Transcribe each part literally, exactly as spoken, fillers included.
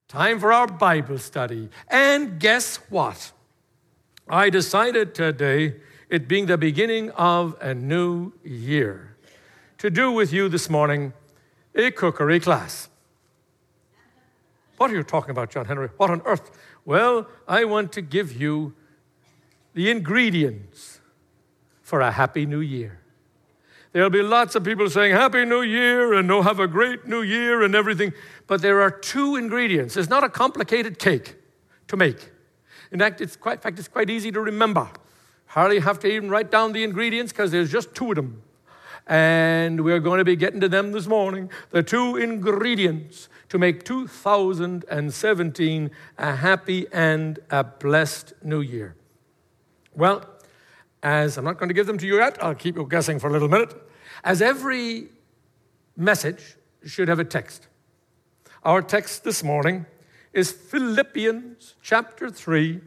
Time for our Bible study. And guess what? I decided today, it being the beginning of a new year, to do with you this morning a cookery class. What are you talking about, John Henry? What on earth? Well, I want to give you the ingredients for a happy new year. There'll be lots of people saying, Happy New Year, and oh, have a great new year and everything. But there are two ingredients. It's not a complicated cake to make. In fact, it's quite, in fact, it's quite easy to remember. Hardly have to even write down the ingredients because there's just two of them. And we're going to be getting to them this morning. The two ingredients to make two thousand seventeen a happy and a blessed new year. Well, as I'm not going to give them to you yet, I'll keep you guessing for a little minute. As every message should have a text. Our text this morning is Philippians chapter three,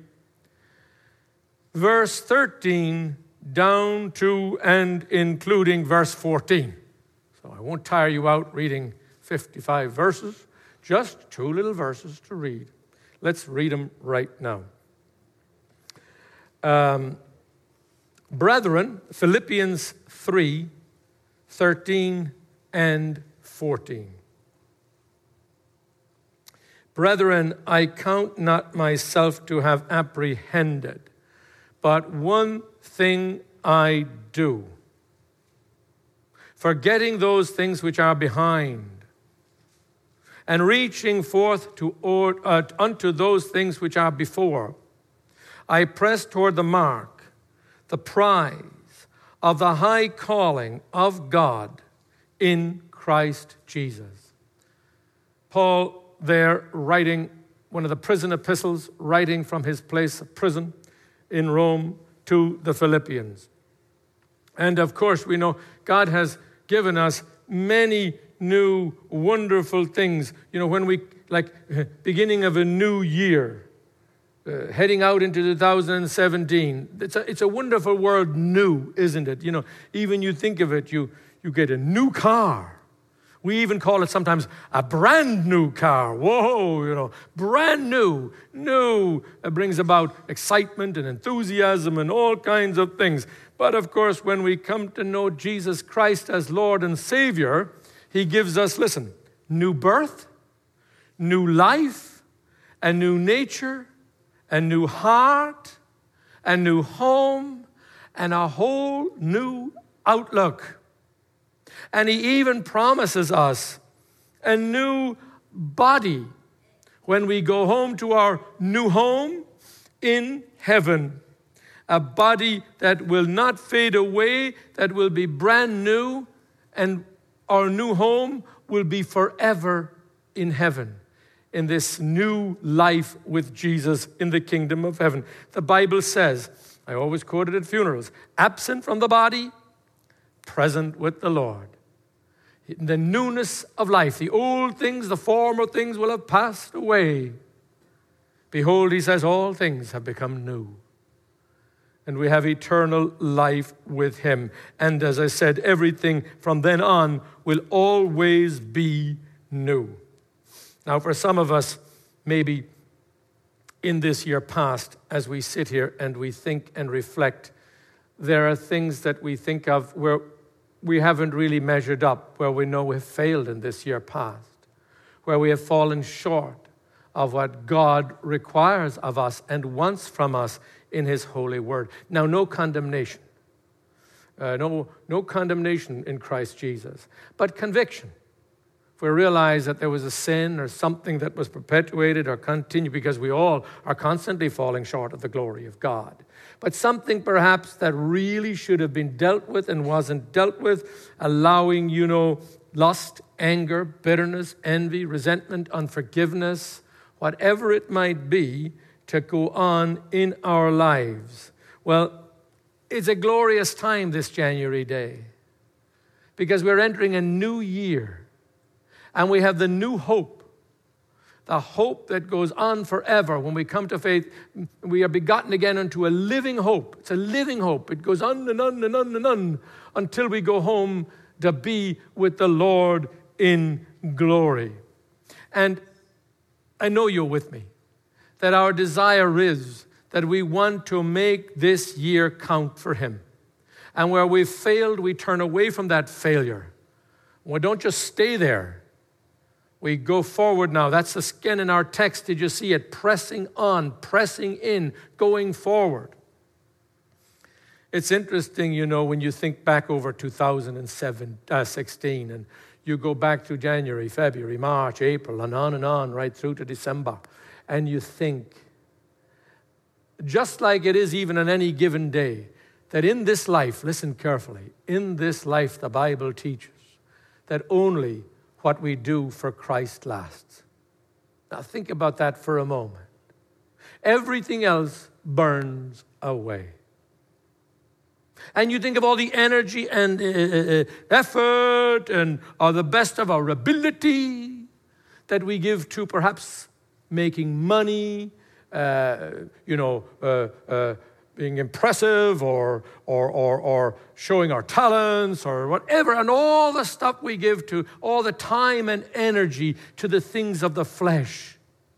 verse thirteen down to and including verse fourteen. So I won't tire you out reading fifty-five verses, just two little verses to read. Let's read them right now. Um, Brethren, Philippians three, thirteen and fourteen. Brethren, I count not myself to have apprehended, but one thing I do, forgetting those things which are behind, and reaching forth to or, uh, unto those things which are before, I press toward the mark, the prize of the high calling of God in Christ Jesus. Paul there writing one of the prison epistles, writing from his place of prison in Rome to the Philippians. And of course, we know God has given us many new wonderful things. You know, when we, like, beginning of a new year, uh, heading out into two thousand seventeen, it's a, it's a wonderful word, new, isn't it? You know, even you think of it, you, you get a new car. We even call it sometimes a brand new car. Whoa, you know, brand new, new. It brings about excitement and enthusiasm and all kinds of things. But of course, when we come to know Jesus Christ as Lord and Savior, He gives us, listen, new birth, new life, a new nature, a new heart, a new home, and a whole new outlook. And He even promises us a new body when we go home to our new home in heaven. A body that will not fade away, that will be brand new, and our new home will be forever in heaven, in this new life with Jesus in the kingdom of heaven. The Bible says, I always quote it at funerals, absent from the body, present with the Lord. In the newness of life, the old things, the former things will have passed away. Behold, He says, all things have become new. And we have eternal life with Him. And as I said, everything from then on will always be new. Now, for some of us, maybe in this year past, as we sit here and we think and reflect, there are things that we think of where we haven't really measured up, where we know we've failed in this year past, where we have fallen short of what God requires of us and wants from us in His holy word. Now, no condemnation. Uh, no, no condemnation in Christ Jesus, but conviction. If we realize that there was a sin or something that was perpetuated or continued, because we all are constantly falling short of the glory of God, but something perhaps that really should have been dealt with and wasn't dealt with, allowing, you know, lust, anger, bitterness, envy, resentment, unforgiveness, whatever it might be, to go on in our lives. Well, it's a glorious time this January day, because we're entering a new year, and we have the new hope. The hope that goes on forever. When we come to faith, we are begotten again unto a living hope. It's a living hope. It goes on and on and on and on until we go home to be with the Lord in glory. And I know you're with me, that our desire is that we want to make this year count for him. And where we've failed, we turn away from that failure. We don't just stay there. We go forward now. That's the skin in our text. Did you see it? Pressing on, pressing in, going forward. It's interesting, you know, when you think back over two thousand sixteen and you go back to January, February, March, April, and on and on, right through to December, and you think, just like it is even on any given day, that in this life, listen carefully, in this life the Bible teaches that only what we do for Christ lasts. Now think about that for a moment. Everything else burns away. And you think of all the energy and uh, effort and uh, the best of our ability that we give to perhaps making money, uh, you know, uh, uh, being impressive or, or, or, or showing our talents or whatever, and all the stuff we give to, all the time and energy to the things of the flesh.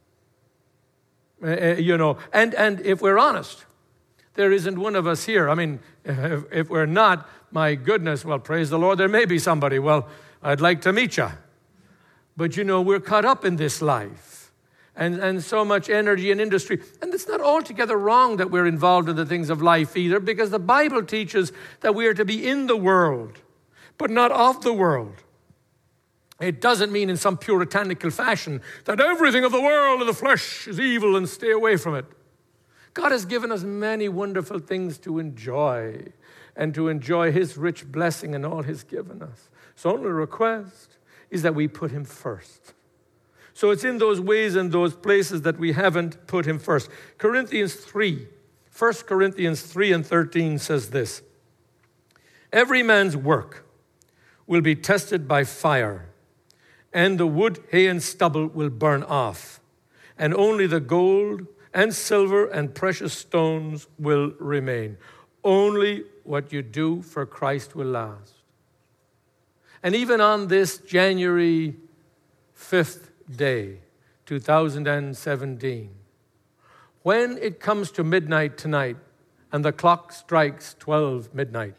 Uh, you know, and, and if we're honest, there isn't one of us here. I mean, if, if we're not, my goodness, well, praise the Lord, there may be somebody. Well, I'd like to meet you. But, you know, we're caught up in this life and, and so much energy and industry. And it's not altogether wrong that we're involved in the things of life either, because the Bible teaches that we are to be in the world, but not of the world. It doesn't mean in some puritanical fashion that everything of the world and the flesh is evil and stay away from it. God has given us many wonderful things to enjoy and to enjoy his rich blessing and all he's given us. So only request is that we put him first. So it's in those ways and those places that we haven't put him first. Corinthians three, First Corinthians three and thirteen says this: every man's work will be tested by fire, and the wood, hay, and stubble will burn off, and only the gold and silver and precious stones will remain. Only what you do for Christ will last. And even on this January fifth day, two thousand seventeen, when it comes to midnight tonight and the clock strikes twelve midnight,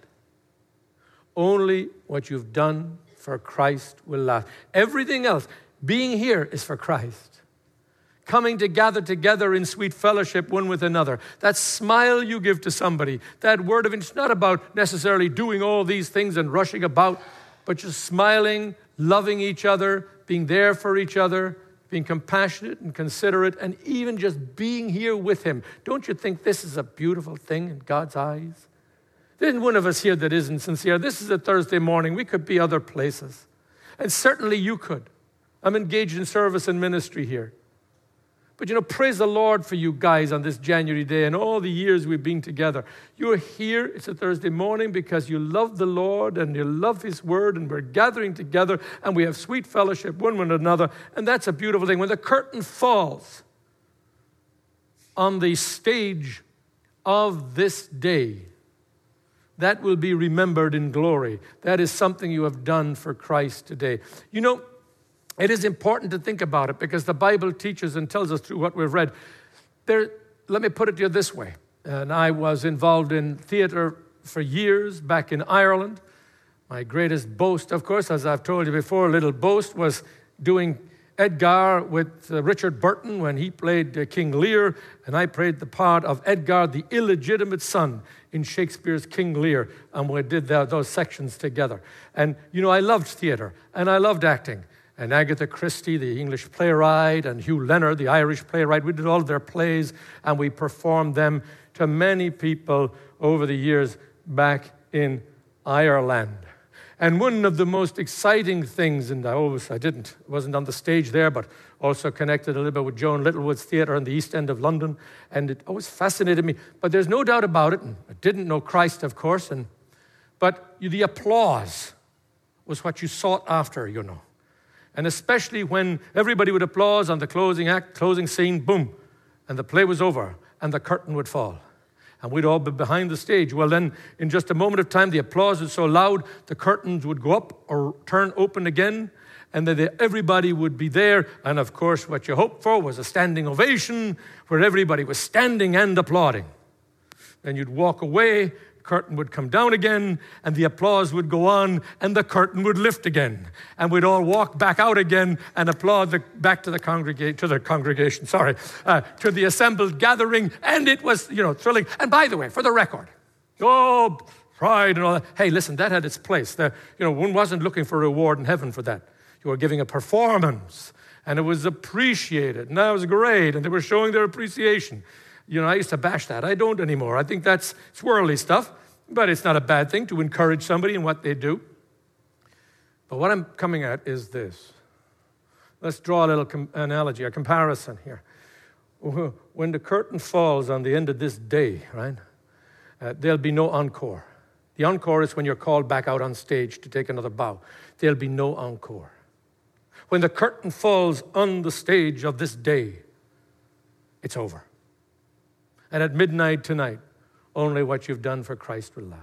only what you've done for Christ will last. Everything else, being here, is for Christ. Coming to gather together in sweet fellowship one with another. That smile you give to somebody, that word of, it's not about necessarily doing all these things and rushing about, but just smiling, loving each other, being there for each other, being compassionate and considerate, and even just being here with him. Don't you think this is a beautiful thing in God's eyes? There isn't one of us here that isn't sincere. This is a Thursday morning. We could be other places. And certainly you could. I'm engaged in service and ministry here. But, you know, praise the Lord for you guys on this January day and all the years we've been together. You're here, it's a Thursday morning, because you love the Lord and you love his word, and we're gathering together and we have sweet fellowship one with another, and that's a beautiful thing. When the curtain falls on the stage of this day, that will be remembered in glory. That is something you have done for Christ today. You know, it is important to think about it, because the Bible teaches and tells us through what we've read. There, let me put it to you this way. And I was involved in theater for years back in Ireland. My greatest boast, of course, as I've told you before, little boast, was doing Edgar with uh, Richard Burton when he played uh, King Lear, and I played the part of Edgar, the illegitimate son, in Shakespeare's King Lear, and we did the, those sections together. And, you know, I loved theater, and I loved acting. And Agatha Christie, the English playwright, and Hugh Leonard, the Irish playwright, we did all of their plays, and we performed them to many people over the years back in Ireland. And one of the most exciting things, and I always, I didn't, wasn't on the stage there, but also connected a little bit with Joan Littlewood's theatre in the East End of London, and it always fascinated me. But there's no doubt about it, and I didn't know Christ, of course, and but the applause was what you sought after, you know. And especially when everybody would applause on the closing act, closing scene, boom, and the play was over, and the curtain would fall. And we'd all be behind the stage. Well, then, in just a moment of time, the applause was so loud, the curtains would go up or turn open again, and then everybody would be there. And of course, what you hoped for was a standing ovation where everybody was standing and applauding. Then you'd walk away, curtain would come down again, and the applause would go on, and the curtain would lift again, and we'd all walk back out again and applaud the, back to the congregation, to the congregation, sorry, uh, to the assembled gathering, and it was, you know, thrilling. And by the way, for the record, oh, pride and all that. Hey, listen, that had its place. The, you know, one wasn't looking for a reward in heaven for that. You were giving a performance, and it was appreciated, and that was great, and they were showing their appreciation. You know, I used to bash that. I don't anymore. I think that's swirly stuff, but it's not a bad thing to encourage somebody in what they do. But what I'm coming at is this. Let's draw a little com- analogy, a comparison here. When the curtain falls on the end of this day, right, uh, there'll be no encore. The encore is when you're called back out on stage to take another bow. There'll be no encore. When the curtain falls on the stage of this day, it's over. And at midnight tonight, only what you've done for Christ will last.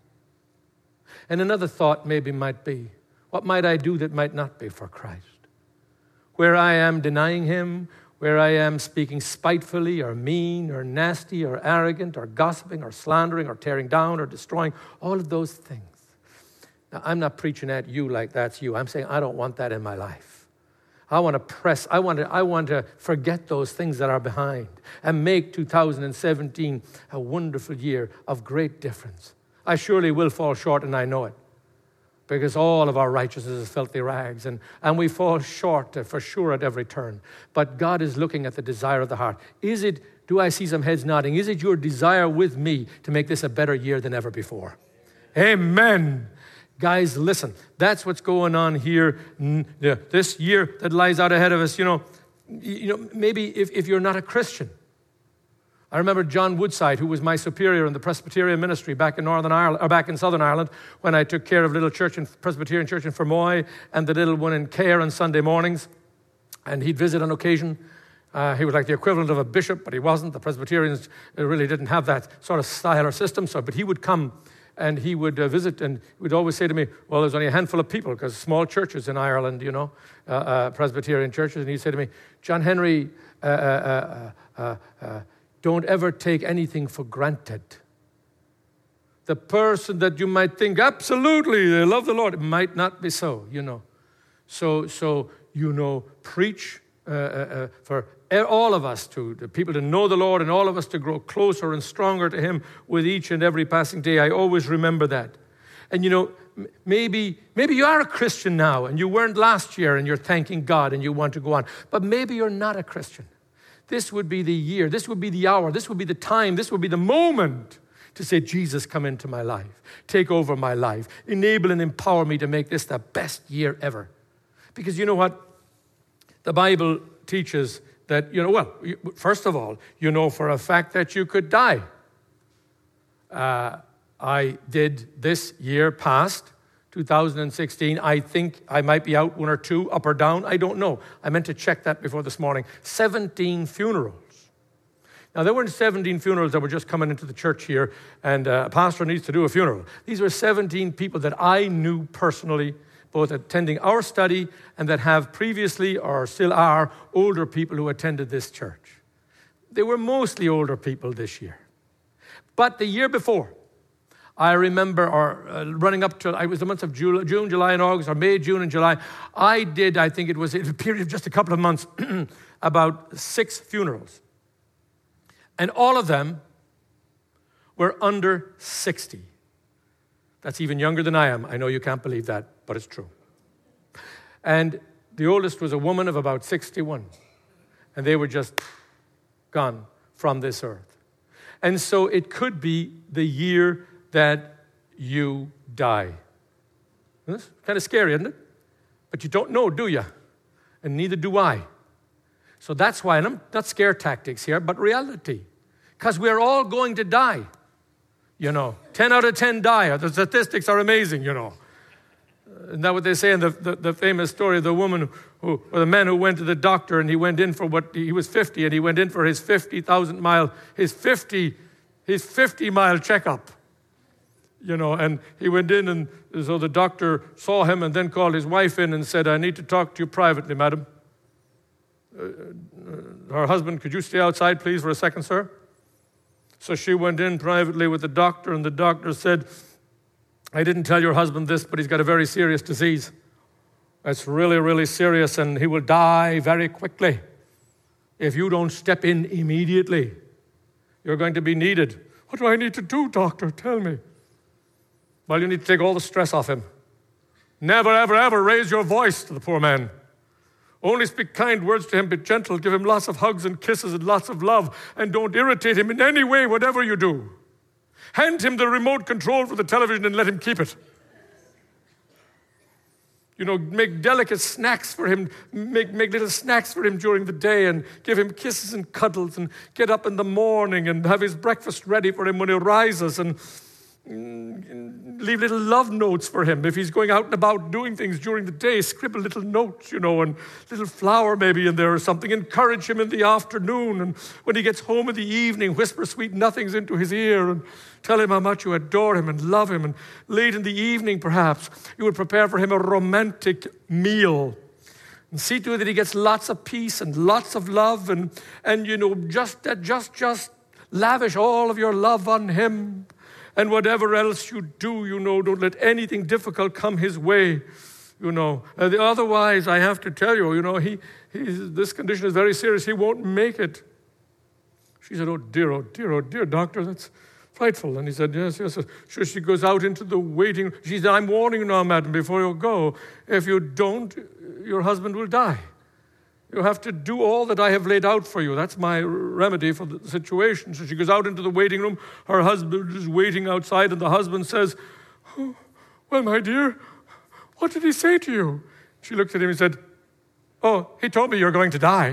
And another thought maybe might be, what might I do that might not be for Christ? Where I am denying him, where I am speaking spitefully or mean or nasty or arrogant or gossiping or slandering or tearing down or destroying, all of those things. Now, I'm not preaching at you like that's you. I'm saying I don't want that in my life. I want to press, I want to, I want to forget those things that are behind and make two thousand seventeen a wonderful year of great difference. I surely will fall short, and I know it, because all of our righteousness is filthy rags, and, and we fall short uh, for sure at every turn. But God is looking at the desire of the heart. Is it, do I see some heads nodding? Is it your desire with me to make this a better year than ever before? Amen. Guys, listen, that's what's going on here. This year that lies out ahead of us, you know, you know, maybe if, if you're not a Christian. I remember John Woodside, who was my superior in the Presbyterian ministry back in Northern Ireland, or back in Southern Ireland, when I took care of a little church in Presbyterian church in Fermoy and the little one in Cahir on Sunday mornings. And he'd visit on occasion. Uh, he was like the equivalent of a bishop, but he wasn't. The Presbyterians really didn't have that sort of style or system. So, but he would come and he would uh, visit, and he would always say to me, well, there's only a handful of people, because small churches in Ireland, you know, uh, uh, Presbyterian churches. And he'd say to me, John Henry, uh, uh, uh, uh, uh, don't ever take anything for granted. The person that you might think, absolutely, they love the Lord, it might not be so, you know. So, so you know, preach uh, uh, for all of us to, the people to know the Lord, and all of us to grow closer and stronger to him with each and every passing day. I always remember that. And you know, maybe, maybe you are a Christian now, and you weren't last year, and you're thanking God, and you want to go on. But maybe you're not a Christian. This would be the year, this would be the hour, this would be the time, this would be the moment to say, Jesus, come into my life, take over my life, enable and empower me to make this the best year ever. Because you know what? The Bible teaches that, you know, well, first of all, you know for a fact that you could die. Uh, I did this year past, two thousand sixteen. I think I might be out one or two, up or down. I don't know. I meant to check that before this morning. seventeen funerals. Now, there weren't seventeen funerals that were just coming into the church here, and uh, a pastor needs to do a funeral. These were seventeen people that I knew personally, both attending our study and that have previously or still are older people who attended this church. They were mostly older people this year. But the year before, I remember, or uh, running up to, it was the months of June, June, July, and August, or May, June, and July, I did, I think it was a period of just a couple of months, about six funerals. And all of them were under sixty. That's even younger than I am. I know you can't believe that, but it's true. And the oldest was a woman of about sixty-one. And they were just gone from this earth. And so it could be the year that you die. It's kind of scary, isn't it? But you don't know, do you? And neither do I. So that's why, and I'm not scare tactics here, but reality. Because we're all going to die. You know, ten out of ten die. The statistics are amazing, you know. Isn't that what they say in the, the, the famous story of the woman who, or the man who went to the doctor and he went in for what, he was fifty, and he went in for his fifty thousand mile, his fifty, his fifty mile checkup. You know, and he went in, and so the doctor saw him and then called his wife in and said, I need to talk to you privately, madam. Uh, uh, her husband, could you stay outside, please, for a second, sir? So she went in privately with the doctor, and the doctor said, I didn't tell your husband this, but he's got a very serious disease. It's really, really serious, and he will die very quickly if you don't step in immediately. You're going to be needed. What do I need to do, doctor? Tell me. Well, you need to take all the stress off him. Never, ever, ever raise your voice to the poor man. Only speak kind words to him, be gentle, give him lots of hugs and kisses and lots of love, and don't irritate him in any way, whatever you do. Hand him the remote control for the television and let him keep it. You know, make delicate snacks for him, make, make little snacks for him during the day, and give him kisses and cuddles, and get up in the morning and have his breakfast ready for him when he rises, and leave little love notes for him. If he's going out and about doing things during the day, scribble little notes, you know, and little flower maybe in there or something. Encourage him in the afternoon, and when he gets home in the evening, whisper sweet nothings into his ear and tell him how much you adore him and love him. And late in the evening, perhaps, you would prepare for him a romantic meal and see to it that he gets lots of peace and lots of love, and, and you know, just, just, just lavish all of your love on him. And whatever else you do, you know, don't let anything difficult come his way, you know. Uh, otherwise, I have to tell you, you know, he, he's, this condition is very serious. He won't make it. She said, oh, dear, oh, dear, oh, dear, doctor, that's frightful. And he said, yes, yes. So she goes out into the waiting. She said, I'm warning you now, madam, before you go. If you don't, your husband will die. You have to do all that I have laid out for you. That's my remedy for the situation. So she goes out into the waiting room. Her husband is waiting outside, and the husband says, oh, well, my dear, what did he say to you? She looked at him and said, oh, he told me you're going to die.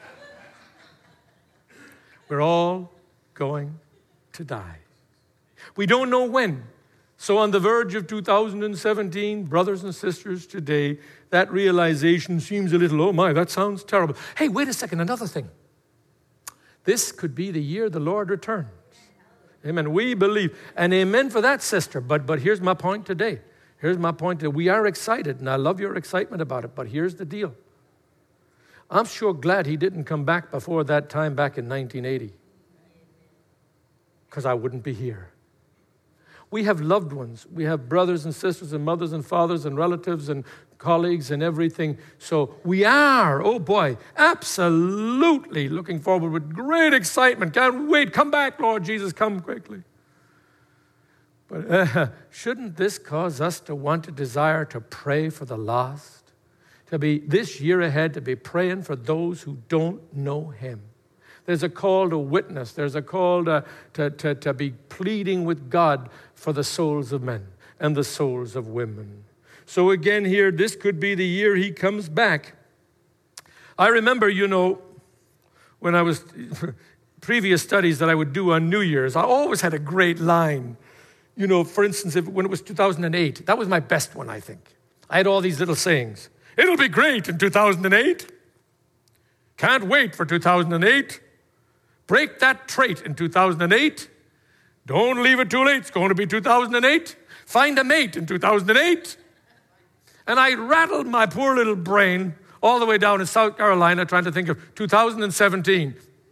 We're all going to die. We don't know when. So on the verge of two thousand seventeen, brothers and sisters, today, that realization seems a little, oh my, that sounds terrible. Hey, wait a second, another thing. This could be the year the Lord returns. Amen. We believe. And amen for that, sister. But but here's my point today. Here's my point today. We are excited, and I love your excitement about it, but here's the deal. I'm sure glad he didn't come back before that time back in nineteen eighty, because I wouldn't be here. We have loved ones. We have brothers and sisters and mothers and fathers and relatives and colleagues and everything. So we are, oh boy, absolutely looking forward with great excitement. Can't wait. Come back, Lord Jesus, come quickly. But uh, shouldn't this cause us to want to desire to pray for the lost? To be, this year ahead, to be praying for those who don't know him. There's a call to witness. There's a call to, to, to, to be pleading with God for the souls of men and the souls of women. So again here, this could be the year he comes back. I remember, you know, when I was, previous studies that I would do on New Year's, I always had a great line. You know, for instance, if, when it was two thousand eight, that was my best one, I think. I had all these little sayings. It'll be great in two thousand eight. Can't wait for two thousand eight. Break that trait in two thousand eight. Don't leave it too late. It's going to be two thousand eight. Find a mate in two thousand eight. And I rattled my poor little brain all the way down in South Carolina trying to think of two thousand seventeen.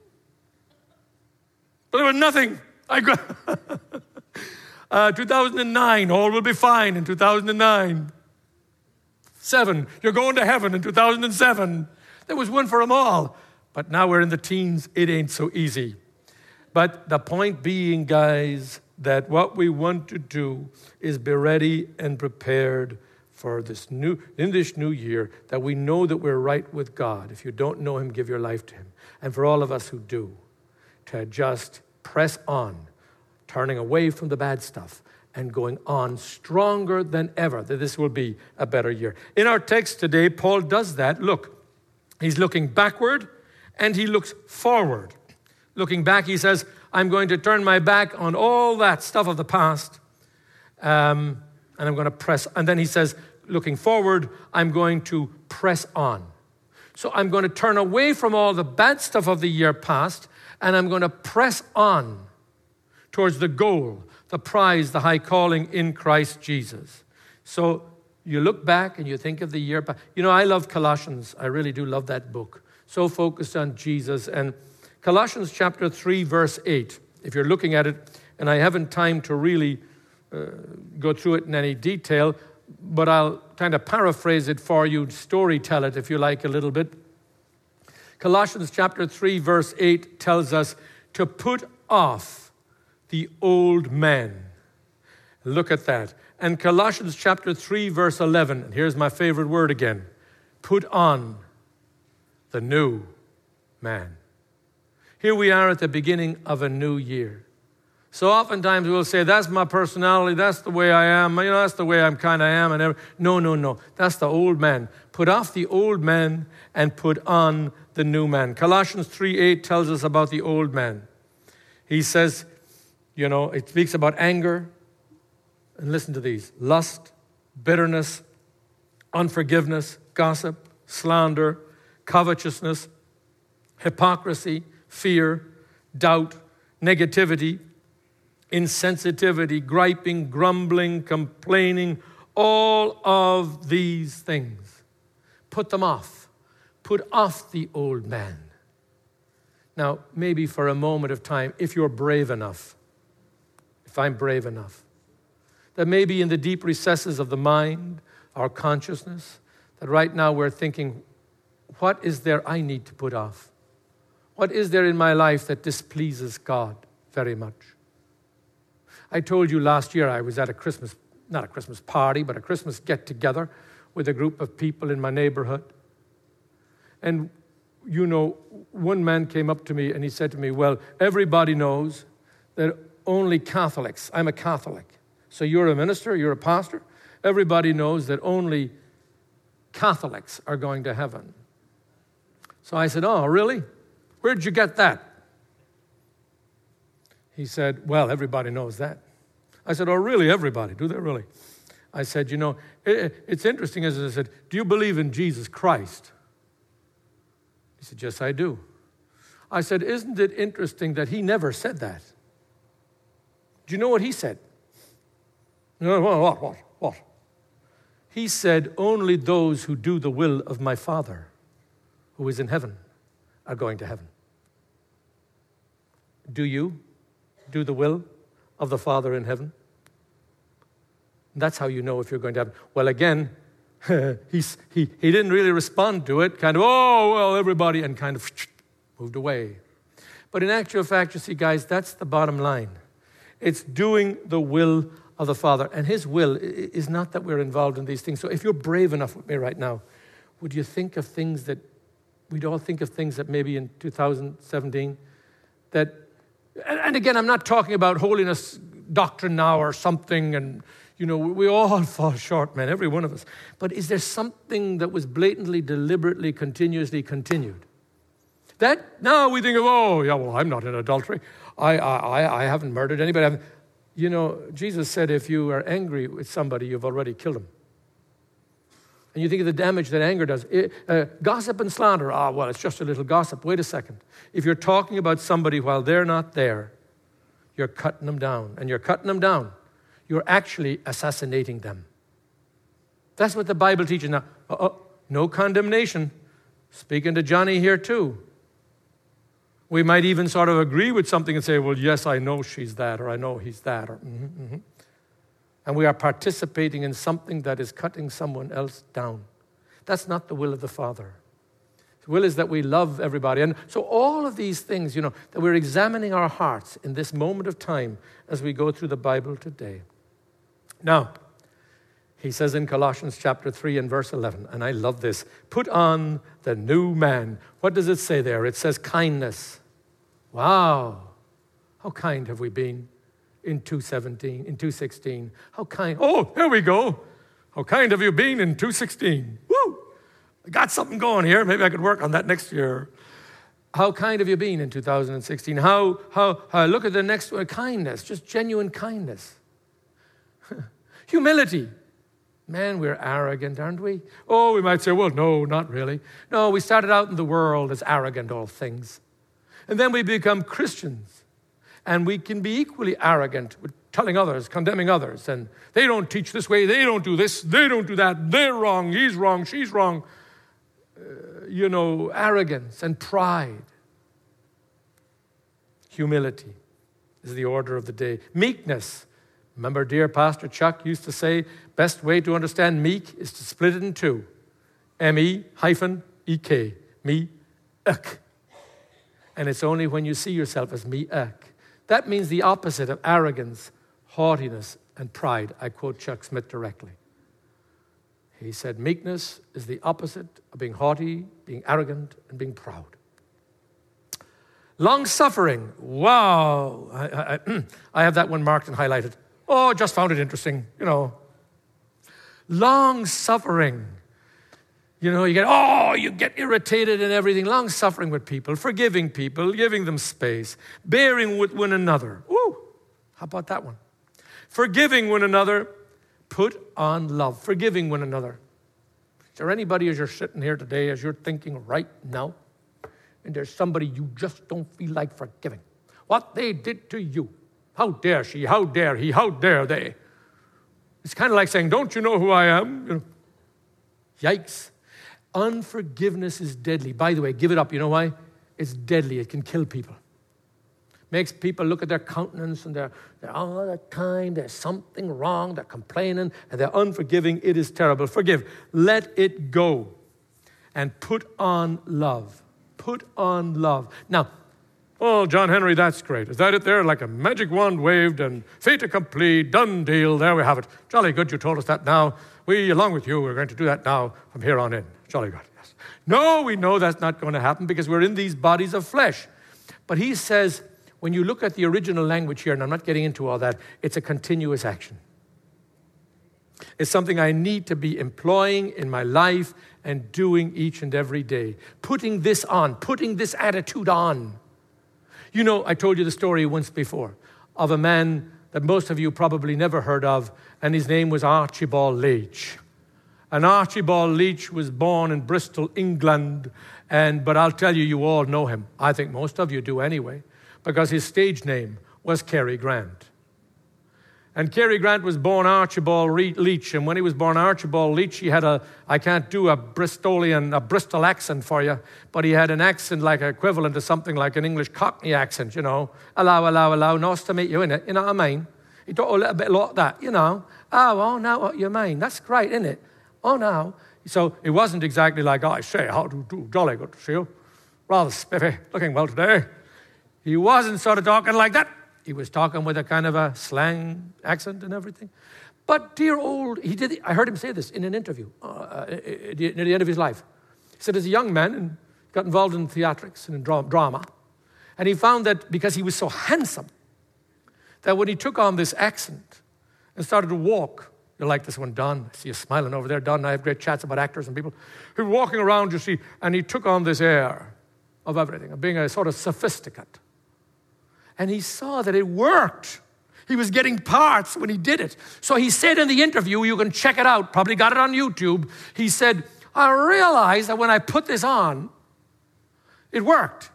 But there was nothing. I got uh, two thousand nine, all will be fine in two thousand nine. Seven, you're going to heaven in two thousand seven. There was one for them all. But now we're in the teens, it ain't so easy. But the point being, guys, that what we want to do is be ready and prepared for this new, in this new year, that we know that we're right with God. If you don't know him, give your life to him. And for all of us who do, to just press on, turning away from the bad stuff and going on stronger than ever, that this will be a better year. In our text today, Paul does that. Look, he's looking backward and he looks forward. Looking back, he says, I'm going to turn my back on all that stuff of the past, um, and I'm going to press. And then he says, looking forward, I'm going to press on. So I'm going to turn away from all the bad stuff of the year past, and I'm going to press on towards the goal, the prize, the high calling in Christ Jesus. So you look back and you think of the year. But you know, I love Colossians. I really do love that book. So focused on Jesus. And Colossians chapter three, verse eight, if you're looking at it, and I haven't time to really uh, go through it in any detail, but I'll kind of paraphrase it for you, story tell it if you like a little bit. Colossians chapter three, verse eight tells us to put off the old man. Look at that. And Colossians chapter three, verse eleven, and here's my favorite word again, put on the new man. Here we are at the beginning of a new year. So oftentimes we'll say, that's my personality, that's the way I am, you know, that's the way I'm kind of am. And every... No, no, no, that's the old man. Put off the old man and put on the new man. Colossians three eight tells us about the old man. He says, you know, it speaks about anger. And listen to these: lust, bitterness, unforgiveness, gossip, slander, covetousness, hypocrisy, fear, doubt, negativity, insensitivity, griping, grumbling, complaining, all of these things. Put them off. Put off the old man. Now, maybe for a moment of time, if you're brave enough, if I'm brave enough, that maybe in the deep recesses of the mind, our consciousness, that right now we're thinking, what is there I need to put off? What is there in my life that displeases God very much? I told you last year I was at a Christmas, not a Christmas party, but a Christmas get-together with a group of people in my neighborhood. And, you know, one man came up to me and he said to me, well, everybody knows that only Catholics, I'm a Catholic, so you're a minister, you're a pastor, everybody knows that only Catholics are going to heaven. So I said, oh, really? Where'd you get that? He said, well, everybody knows that. I said, oh, really, everybody? Do they really? I said, you know, it, it's interesting, as I said, do you believe in Jesus Christ? He said, yes, I do. I said, isn't it interesting that he never said that? Do you know what he said? No, what, what, what? He said, only those who do the will of my Father, who is in heaven, are going to heaven. Do you do the will of the Father in heaven? That's how you know if you're going to heaven. Well, again, he's, he, he didn't really respond to it, kind of, oh, well, everybody, and kind of moved away. But in actual fact, you see, guys, that's the bottom line. It's doing the will of the Father. And his will is not that we're involved in these things. So if you're brave enough with me right now, would you think of things that, we'd all think of things that maybe in two thousand seventeen, that, and again, I'm not talking about holiness doctrine now or something, and, you know, we all fall short, man, every one of us. But is there something that was blatantly, deliberately, continuously continued? That, now we think of, oh, yeah, well, I'm not in adultery. I, I, I haven't murdered anybody. I haven't. You know, Jesus said if you are angry with somebody, you've already killed them. And you think of the damage that anger does. It, uh, gossip and slander, ah, well, it's just a little gossip. Wait a second. If you're talking about somebody while they're not there, you're cutting them down. And you're cutting them down. You're actually assassinating them. That's what the Bible teaches now. Uh-oh, no condemnation. Speaking to Johnny here too. We might even sort of agree with something and say, well, yes, I know she's that, or I know he's that, or mm-hmm, mm-hmm. And we are participating in something that is cutting someone else down. That's not the will of the Father. The will is that we love everybody. And so all of these things, you know, that we're examining our hearts in this moment of time as we go through the Bible today. Now, he says in Colossians chapter three and verse eleven, and I love this, put on the new man. What does it say there? It says kindness. Wow. How kind have we been in two seventeen, in two sixteen? How kind. Oh, here we go. How kind have you been in two sixteen? Woo! I got something going here. Maybe I could work on that next year. How kind have you been in two thousand sixteen? How, how, how look at the next one. Kindness, just genuine kindness. Humility. Man, we're arrogant, aren't we? Oh, we might say, well, no, not really. No, we started out in the world as arrogant all things. And then we become Christians. And we can be equally arrogant with telling others, condemning others, and they don't teach this way, they don't do this, they don't do that, they're wrong, he's wrong, she's wrong. Uh, you know, arrogance and pride. Humility is the order of the day. Meekness. Remember, dear Pastor Chuck used to say, best way to understand meek is to split it in two. M E hyphen E K. Me-ek. And it's only when you see yourself as me-ek. That means the opposite of arrogance, haughtiness, and pride. I quote Chuck Smith directly. He said, meekness is the opposite of being haughty, being arrogant, and being proud. Long-suffering. Wow. I, I, I have that one marked and highlighted. Oh, just found it interesting, you know. Long-suffering. You know, you get, oh, you get irritated and everything. Long-suffering with people, forgiving people, giving them space, bearing with one another. Woo! How about that one? Forgiving one another, put on love. Forgiving one another. Is there anybody as you're sitting here today, as you're thinking right now, and there's somebody you just don't feel like forgiving? What they did to you. How dare she? How dare he? How dare they? It's kind of like saying, don't you know who I am? You know, yikes. Unforgiveness is deadly. By the way, give it up. You know why? It's deadly. It can kill people. Makes people look at their countenance and they're, they're all the time, there's something wrong, they're complaining, and they're unforgiving. It is terrible. Forgive. Let it go. And put on love. Put on love. Now, oh, John Henry, that's great. Is that it there? Like a magic wand waved and fait accompli, done deal. There we have it. Jolly good you told us that now. We, along with you, we're going to do that now from here on in. Jolly good, yes. No, we know that's not going to happen because we're in these bodies of flesh. But he says, when you look at the original language here, and I'm not getting into all that, it's a continuous action. It's something I need to be employing in my life and doing each and every day. Putting this on, putting this attitude on. You know, I told you the story once before of a man that most of you probably never heard of, and his name was Archibald Leach. And Archibald Leach was born in Bristol, England, and but I'll tell you, you all know him. I think most of you do anyway, because his stage name was Cary Grant. And Cary Grant was born Archibald Leach, and when he was born Archibald Leach, he had a, I can't do a Bristolian, a Bristol accent for you, but he had an accent like equivalent to something like an English Cockney accent, you know. Hello, hello, hello, nice to meet you, innit? You know what I mean? He talked a little bit like that, you know. Oh, oh, now what you mean? That's great, isn't it? Oh, no. So it wasn't exactly like, I say, how do you do? Jolly good to see you. Rather spiffy, looking well today. He wasn't sort of talking like that. He was talking with a kind of a slang accent and everything. But dear old, he did. I heard him say this in an interview uh, near the end of his life. He said as a young man, and got involved in theatrics and in drama, and he found that because he was so handsome, that when he took on this accent and started to walk, you like this one, Don. I see you smiling over there, Don. I have great chats about actors and people who were walking around, you see, and he took on this air of everything, of being a sort of sophisticate. And he saw that it worked. He was getting parts when he did it. So he said in the interview, you can check it out, probably got it on YouTube. He said, I realized that when I put this on, it worked.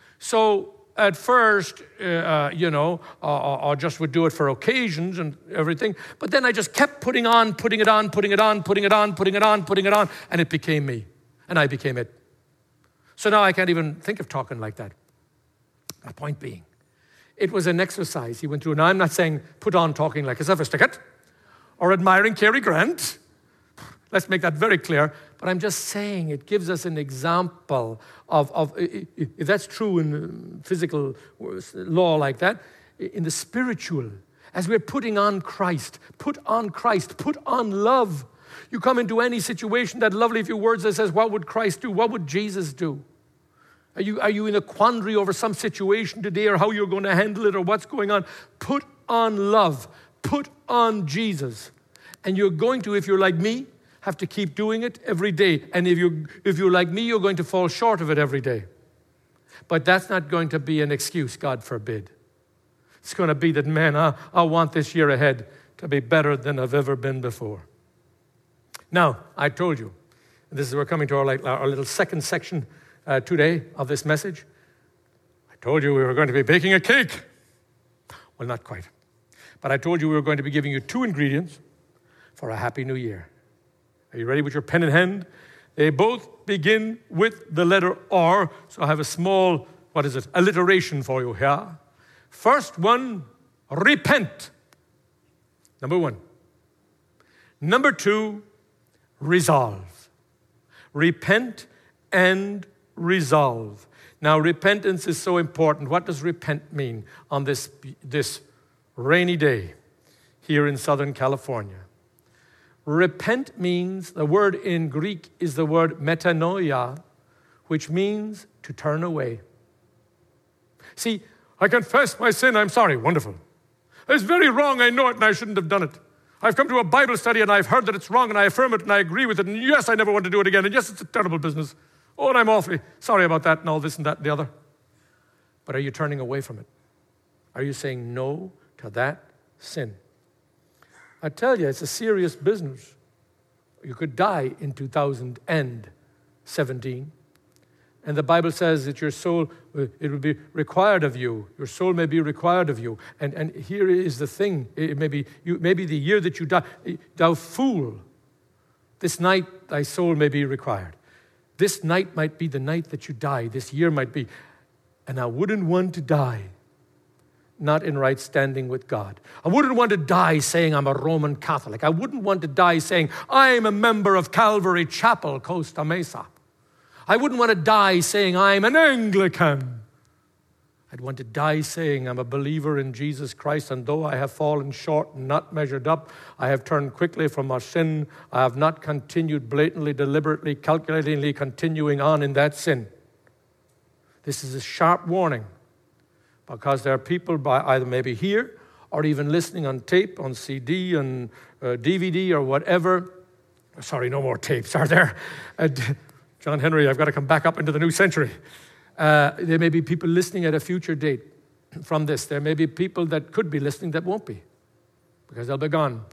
So at first, uh, you know, I, I just would do it for occasions and everything. But then I just kept putting on, putting it on, putting it on, putting it on, putting it on, putting it on, and it became me. And I became it. So now I can't even think of talking like that. My point being, it was an exercise he went through. Now, I'm not saying put on talking like a sophisticate or admiring Cary Grant. Let's make that very clear. But I'm just saying it gives us an example of, of if that's true in physical law like that, in the spiritual, as we're putting on Christ, put on Christ, put on love. You come into any situation, that lovely few words that says, what would Christ do? What would Jesus do? Are you, are you in a quandary over some situation today or how you're going to handle it or what's going on? Put on love. Put on Jesus. And you're going to, if you're like me, have to keep doing it every day. And if you're, if you're like me, you're going to fall short of it every day. But that's not going to be an excuse, God forbid. It's going to be that, man, I, I want this year ahead to be better than I've ever been before. Now, I told you, this is we're coming to our, like, our little second section Uh, today of this message. I told you we were going to be baking a cake. Well, not quite. But I told you we were going to be giving you two ingredients for a happy new year. Are you ready with your pen in hand? They both begin with the letter R. So I have a small, what is it, alliteration for you here. First one, repent. Number one. Number two, resolve. Repent and resolve. Now, repentance is so important. What does repent mean on this, this rainy day here in Southern California? Repent means, the word in Greek is the word metanoia, which means to turn away. See, I confess my sin, I'm sorry. Wonderful. It's very wrong, I know it, and I shouldn't have done it. I've come to a Bible study, and I've heard that it's wrong, and I affirm it, and I agree with it, and yes, I never want to do it again, and yes, it's a terrible business. Oh, and I'm awfully sorry about that, and all this and that and the other. But are you turning away from it? Are you saying no to that sin? I tell you, it's a serious business. You could die in two thousand seventeen. And the Bible says that your soul, it will be required of you. Your soul may be required of you. And, and here is the thing. It may be, you, maybe the year that you die, thou fool, this night thy soul may be required. This night might be the night that you die. This year might be. And I wouldn't want to die not in right standing with God. I wouldn't want to die saying I'm a Roman Catholic. I wouldn't want to die saying I'm a member of Calvary Chapel, Costa Mesa. I wouldn't want to die saying I'm an Anglican. I'd want to die saying I'm a believer in Jesus Christ, and though I have fallen short and not measured up, I have turned quickly from my sin. I have not continued blatantly, deliberately, calculatingly continuing on in that sin. This is a sharp warning, because there are people by either maybe here or even listening on tape, on C D, on uh, D V D or whatever. Sorry, no more tapes, are there? Uh, John Henry, I've got to come back up into the new century. Uh, there may be people listening at a future date from this. There may be people that could be listening that won't be, because they'll be gone.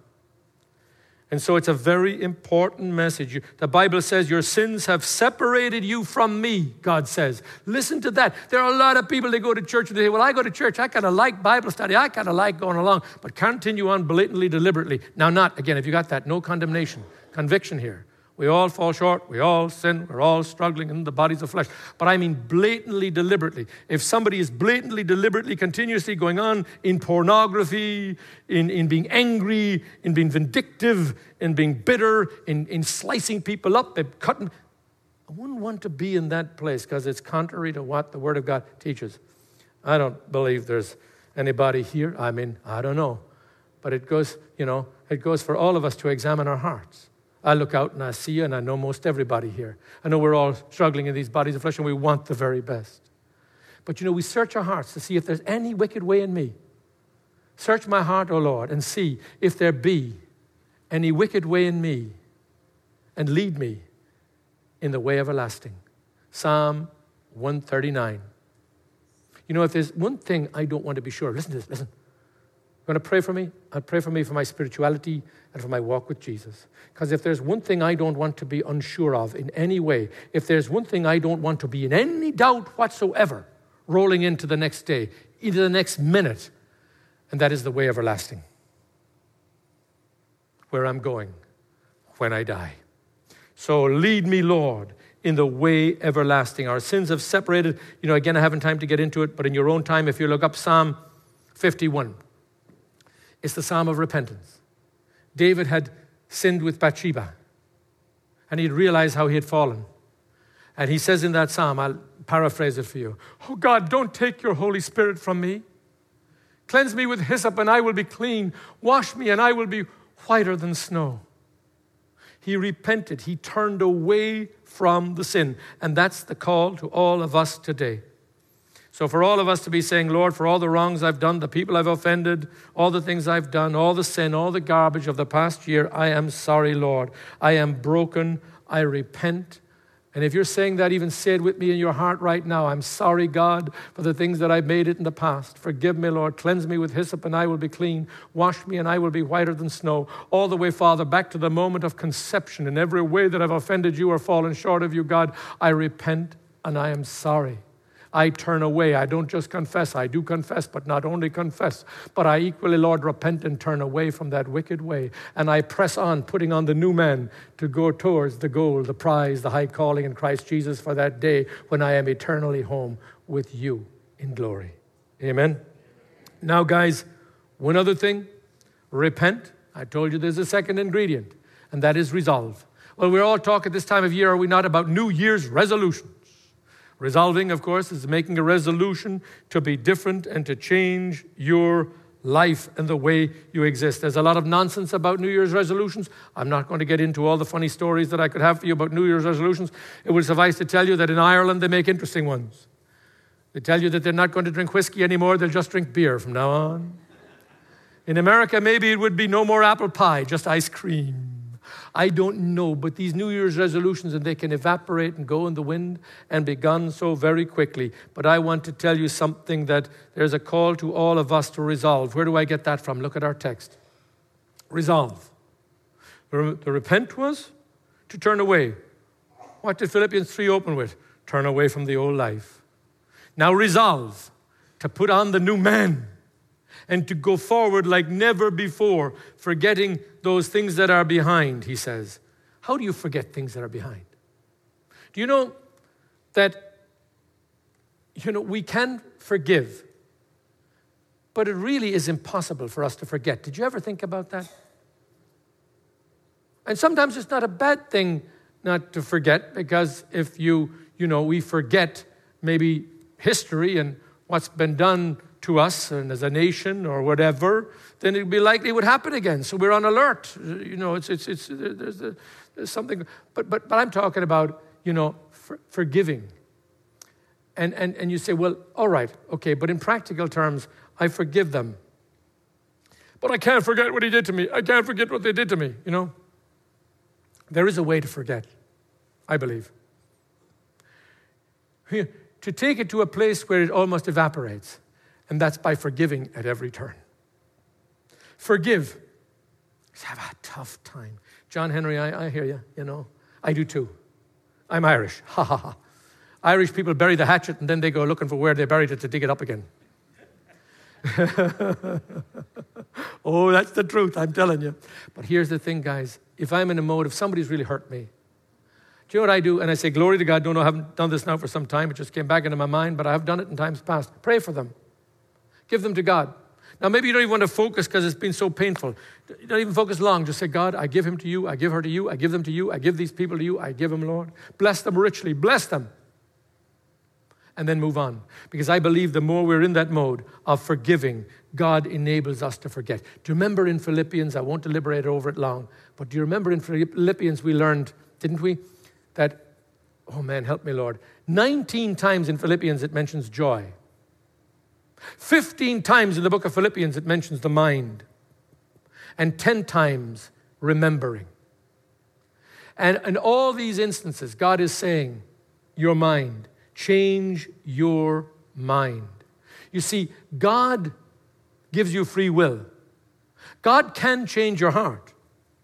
And so it's a very important message. You, the Bible says your sins have separated you from me, God says. Listen to that. There are a lot of people that go to church and they say, well, I go to church. I kind of like Bible study. I kind of like going along. But continue on blatantly, deliberately. Now, not, again, if you got that, no condemnation, conviction here. We all fall short. We all sin. We're all struggling in the bodies of flesh. But I mean blatantly, deliberately. If somebody is blatantly, deliberately, continuously going on in pornography, in, in being angry, in being vindictive, in being bitter, in, in slicing people up, in cutting, I wouldn't want to be in that place, because it's contrary to what the Word of God teaches. I don't believe there's anybody here. I mean, I don't know. But it goes, you know, it goes for all of us to examine our hearts. I look out and I see you, and I know most everybody here. I know we're all struggling in these bodies of flesh, and we want the very best. But, you know, we search our hearts to see if there's any wicked way in me. Search my heart, O Lord, and see if there be any wicked way in me, and lead me in the way everlasting. Psalm one thirty-nine. You know, if there's one thing I don't want to be sure of, listen to this, listen. You want to pray for me? I'll pray for me for my spirituality and for my walk with Jesus. Because if there's one thing I don't want to be unsure of in any way, if there's one thing I don't want to be in any doubt whatsoever rolling into the next day, into the next minute, and that is the way everlasting, where I'm going when I die. So lead me, Lord, in the way everlasting. Our sins have separated. You know, again, I haven't time to get into it, but in your own time, if you look up Psalm fifty-one, it's the Psalm of repentance. David had sinned with Bathsheba, and he'd realized how he had fallen. And he says in that Psalm, I'll paraphrase it for you, oh God, don't take your Holy Spirit from me. Cleanse me with hyssop, and I will be clean. Wash me, and I will be whiter than snow. He repented. He turned away from the sin. And that's the call to all of us today. So for all of us to be saying, Lord, for all the wrongs I've done, the people I've offended, all the things I've done, all the sin, all the garbage of the past year, I am sorry, Lord. I am broken. I repent. And if you're saying that, even say it with me in your heart right now. I'm sorry, God, for the things that I've made it in the past. Forgive me, Lord. Cleanse me with hyssop, and I will be clean. Wash me, and I will be whiter than snow. All the way, Father, back to the moment of conception. In every way that I've offended you or fallen short of you, God, I repent, and I am sorry. I turn away. I don't just confess. I do confess, but not only confess, but I equally, Lord, repent and turn away from that wicked way. And I press on, putting on the new man to go towards the goal, the prize, the high calling in Christ Jesus for that day when I am eternally home with you in glory. Amen. Now, guys, one other thing. Repent. I told you there's a second ingredient, and that is resolve. Well, we're all talking this time of year, are we not, about New Year's resolutions? Resolving, of course, is making a resolution to be different and to change your life and the way you exist. There's a lot of nonsense about New Year's resolutions. I'm not going to get into all the funny stories that I could have for you about New Year's resolutions. It will suffice to tell you that in Ireland they make interesting ones. They tell you that they're not going to drink whiskey anymore, they'll just drink beer from now on. In America, maybe it would be no more apple pie, just ice cream. I don't know, but these New Year's resolutions, and they can evaporate and go in the wind and be gone so very quickly. But I want to tell you something, that there's a call to all of us to resolve. Where do I get that from? Look at our text. Resolve. The, the repent was to turn away. What did Philippians three open with? Turn away from the old life. Now resolve to put on the new man and to go forward like never before, forgetting those things that are behind, he says. How do you forget things that are behind? Do you know that, you know, we can forgive, but it really is impossible for us to forget. Did you ever think about that? And sometimes it's not a bad thing not to forget, because if you, you know, we forget maybe history and what's been done to us and as a nation or whatever, then it'd be likely it would happen again. So we're on alert. You know, it's it's it's there's, a, there's something. But but but I'm talking about, you know, for, forgiving. And and and you say, well, all right, okay, but in practical terms, I forgive them. But I can't forget what he did to me. I can't forget what they did to me. You know, there is a way to forget, I believe. To take it to a place where it almost evaporates. And that's by forgiving at every turn. Forgive. Just have a tough time. John Henry, I, I hear you, you know. I do too. I'm Irish. Ha, ha, ha. Irish people bury the hatchet and then they go looking for where they buried it to dig it up again. Oh, that's the truth, I'm telling you. But here's the thing, guys. If I'm in a mode, if somebody's really hurt me, do you know what I do? And I say, glory to God. Don't know, I haven't done this now for some time. It just came back into my mind, but I have done it in times past. Pray for them. Give them to God. Now, maybe you don't even want to focus because it's been so painful. You don't even focus long. Just say, God, I give him to you. I give her to you. I give them to you. I give these people to you. I give them, Lord. Bless them richly. Bless them. And then move on. Because I believe the more we're in that mode of forgiving, God enables us to forget. Do you remember in Philippians, I won't deliberate over it long, but do you remember in Philippians we learned, didn't we, that, oh man, help me, Lord, nineteen times in Philippians it mentions joy. fifteen times in the book of Philippians it mentions the mind. And ten times remembering. And in all these instances, God is saying, your mind, change your mind. You see, God gives you free will. God can change your heart.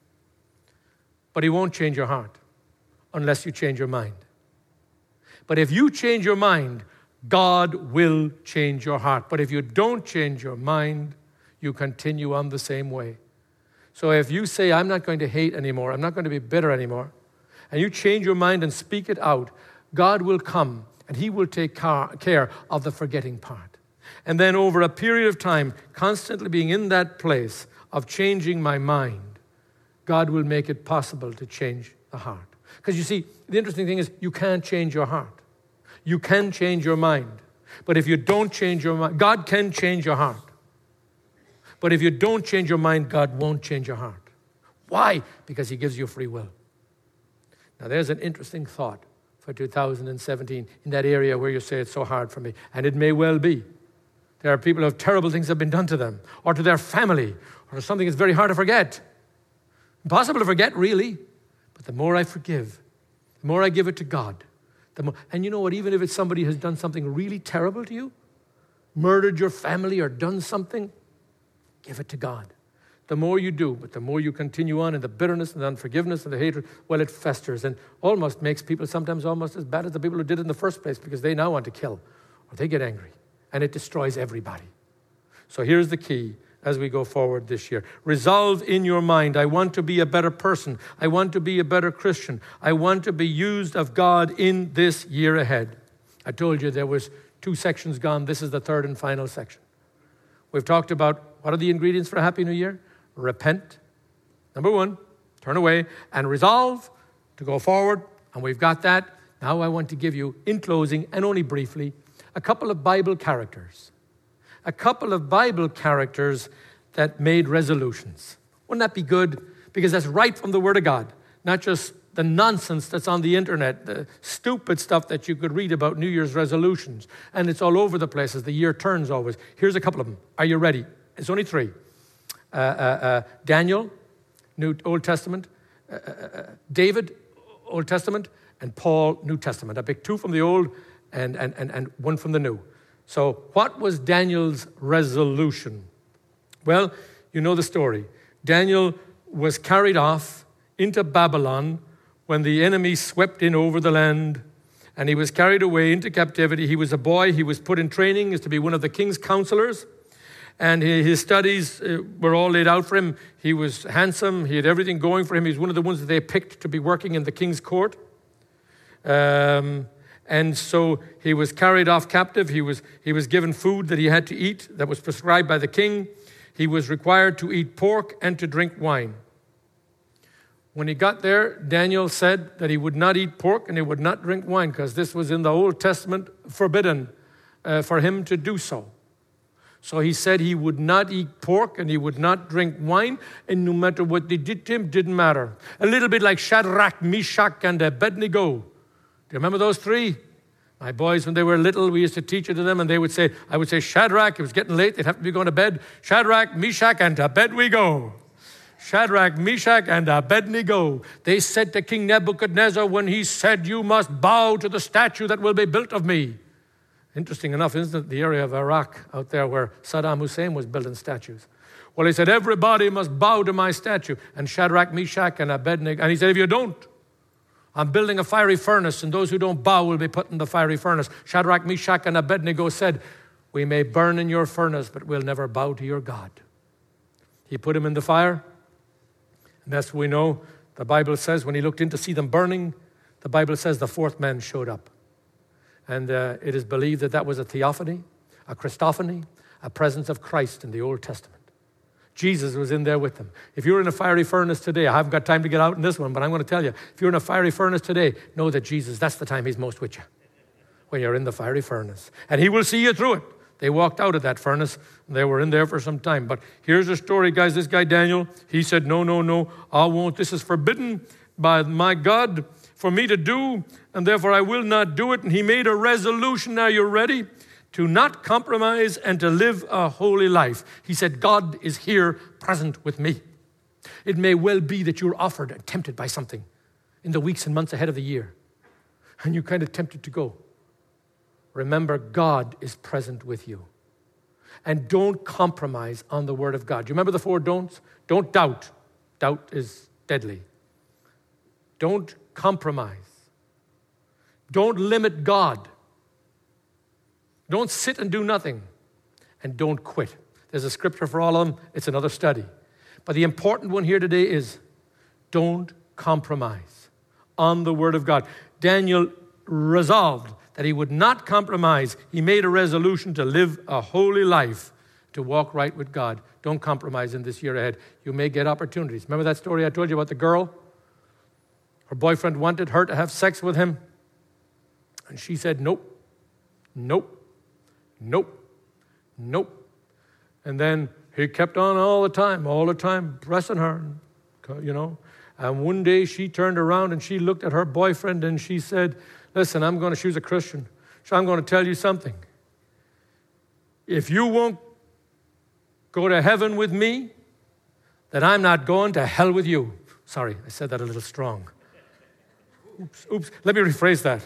But he won't change your heart unless you change your mind. But if you change your mind, God will change your heart. But if you don't change your mind, you continue on the same way. So if you say, I'm not going to hate anymore, I'm not going to be bitter anymore, and you change your mind and speak it out, God will come and he will take care of the forgetting part. And then over a period of time, constantly being in that place of changing my mind, God will make it possible to change the heart. Because you see, the interesting thing is you can't change your heart. You can change your mind. But if you don't change your mind, God can change your heart. But if you don't change your mind, God won't change your heart. Why? Because he gives you free will. Now there's an interesting thought for two thousand seventeen in that area where you say it's so hard for me. And it may well be. There are people who have terrible things that have been done to them, or to their family, or something that's very hard to forget. Impossible to forget, really. But the more I forgive, the more I give it to God, the more, and you know what, even if it's somebody who has done something really terrible to you, murdered your family or done something, give it to God. The more you do, but the more you continue on in the bitterness and the unforgiveness and the hatred, well, it festers and almost makes people sometimes almost as bad as the people who did it in the first place, because they now want to kill or they get angry, and it destroys everybody. So here's the key as we go forward this year. Resolve in your mind, I want to be a better person. I want to be a better Christian. I want to be used of God in this year ahead. I told you there was two sections gone. This is the third and final section. We've talked about what are the ingredients for a happy new year? Repent, number one, turn away, and resolve to go forward. And we've got that. Now I want to give you, in closing, and only briefly, a couple of Bible characters. A couple of Bible characters that made resolutions. Wouldn't that be good? Because that's right from the Word of God, not just the nonsense that's on the internet, the stupid stuff that you could read about New Year's resolutions. And it's all over the place as the year turns always. Here's a couple of them. Are you ready? It's only three. Uh, uh, uh, Daniel, New Old Testament. Uh, uh, David, Old Testament. And Paul, New Testament. I picked two from the Old and, and, and, and one from the New. So what was Daniel's resolution? Well, you know the story. Daniel was carried off into Babylon when the enemy swept in over the land, and he was carried away into captivity. He was a boy. He was put in training as to be one of the king's counselors, and his studies were all laid out for him. He was handsome. He had everything going for him. He was one of the ones that they picked to be working in the king's court. Um... And so he was carried off captive. He was, he was given food that he had to eat that was prescribed by the king. He was required to eat pork and to drink wine. When he got there, Daniel said that he would not eat pork and he would not drink wine because this was in the Old Testament forbidden uh, for him to do so. So he said he would not eat pork and he would not drink wine, and no matter what they did to him, didn't matter. A little bit like Shadrach, Meshach, and Abednego. Do you remember those three? My boys, when they were little, we used to teach it to them, and they would say, I would say, Shadrach, it was getting late, they'd have to be going to bed. Shadrach, Meshach, and to bed we go. Shadrach, Meshach, and Abednego. They said to King Nebuchadnezzar when he said, you must bow to the statue that will be built of me. Interesting enough, isn't it, the area of Iraq out there where Saddam Hussein was building statues. Well, he said, everybody must bow to my statue. And Shadrach, Meshach, and Abednego. And he said, if you don't, I'm building a fiery furnace, and those who don't bow will be put in the fiery furnace. Shadrach, Meshach, and Abednego said, we may burn in your furnace, but we'll never bow to your God. He put him in the fire, and that's what we know. The Bible says when he looked in to see them burning, the Bible says the fourth man showed up. And uh, it is believed that that was a theophany, a Christophany, a presence of Christ in the Old Testament. Jesus was in there with them. If you're in a fiery furnace today, I haven't got time to get out in this one, but I'm going to tell you, if you're in a fiery furnace today, know that Jesus, that's the time he's most with you, when you're in the fiery furnace. And he will see you through it. They walked out of that furnace, and they were in there for some time. But here's the story, guys. This guy, Daniel, he said, no, no, no, I won't. This is forbidden by my God for me to do, and therefore I will not do it. And he made a resolution. Now you're ready? To not compromise and to live a holy life. He said, God is here present with me. It may well be that you're offered and tempted by something in the weeks and months ahead of the year, and you're kind of tempted to go. Remember, God is present with you. And don't compromise on the Word of God. Do you remember the four don'ts? Don't doubt. Doubt is deadly. Don't compromise. Don't limit God. Don't sit and do nothing, and don't quit. There's a scripture for all of them. It's another study. But the important one here today is don't compromise on the Word of God. Daniel resolved that he would not compromise. He made a resolution to live a holy life, to walk right with God. Don't compromise in this year ahead. You may get opportunities. Remember that story I told you about the girl? Her boyfriend wanted her to have sex with him, and she said, nope, nope. Nope, nope. And then he kept on all the time, all the time, pressing her, you know. And one day she turned around and she looked at her boyfriend and she said, listen, I'm going to, she was a Christian, so I'm going to tell you something. If you won't go to heaven with me, then I'm not going to hell with you. Sorry, I said that a little strong. Oops, oops. Let me rephrase that.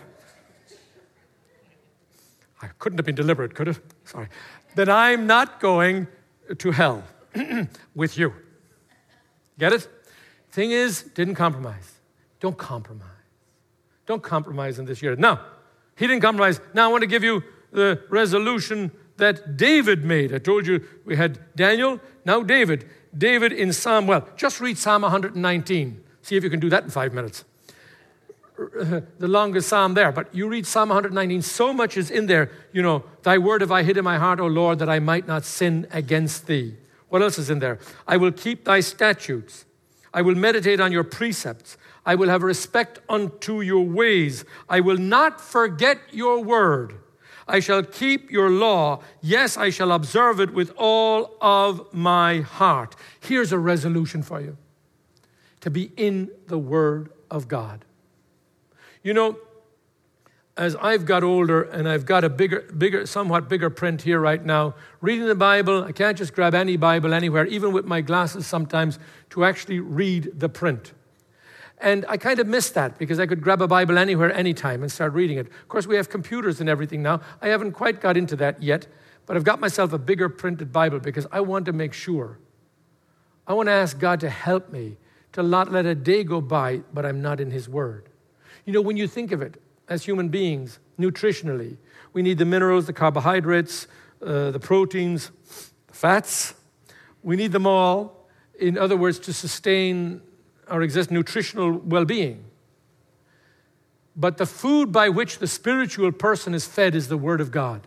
I couldn't have been deliberate, could it? Sorry. Then I'm not going to hell with you. Get it? Thing is, didn't compromise. Don't compromise. Don't compromise in this year. Now, he didn't compromise. Now I want to give you the resolution that David made. I told you we had Daniel, now David. David in Psalm, well, just read Psalm one nineteen. See if you can do that in five minutes. The longest psalm there. But you read Psalm one nineteen, so much is in there. You know, thy word have I hid in my heart, O Lord, that I might not sin against thee. What else is in there? I will keep thy statutes. I will meditate on your precepts. I will have respect unto your ways. I will not forget your word. I shall keep your law. Yes, I shall observe it with all of my heart. Here's a resolution for you. To be in the word of God. You know, as I've got older and I've got a bigger, bigger, somewhat bigger print here right now, reading the Bible, I can't just grab any Bible anywhere, even with my glasses sometimes, to actually read the print. And I kind of miss that because I could grab a Bible anywhere, anytime and start reading it. Of course, we have computers and everything now. I haven't quite got into that yet, but I've got myself a bigger printed Bible because I want to make sure. I want to ask God to help me to not let a day go by, but I'm not in his word. You know, when you think of it, as human beings, nutritionally, we need the minerals, the carbohydrates, uh, the proteins, the fats. We need them all, in other words, to sustain our existing nutritional well-being. But the food by which the spiritual person is fed is the Word of God.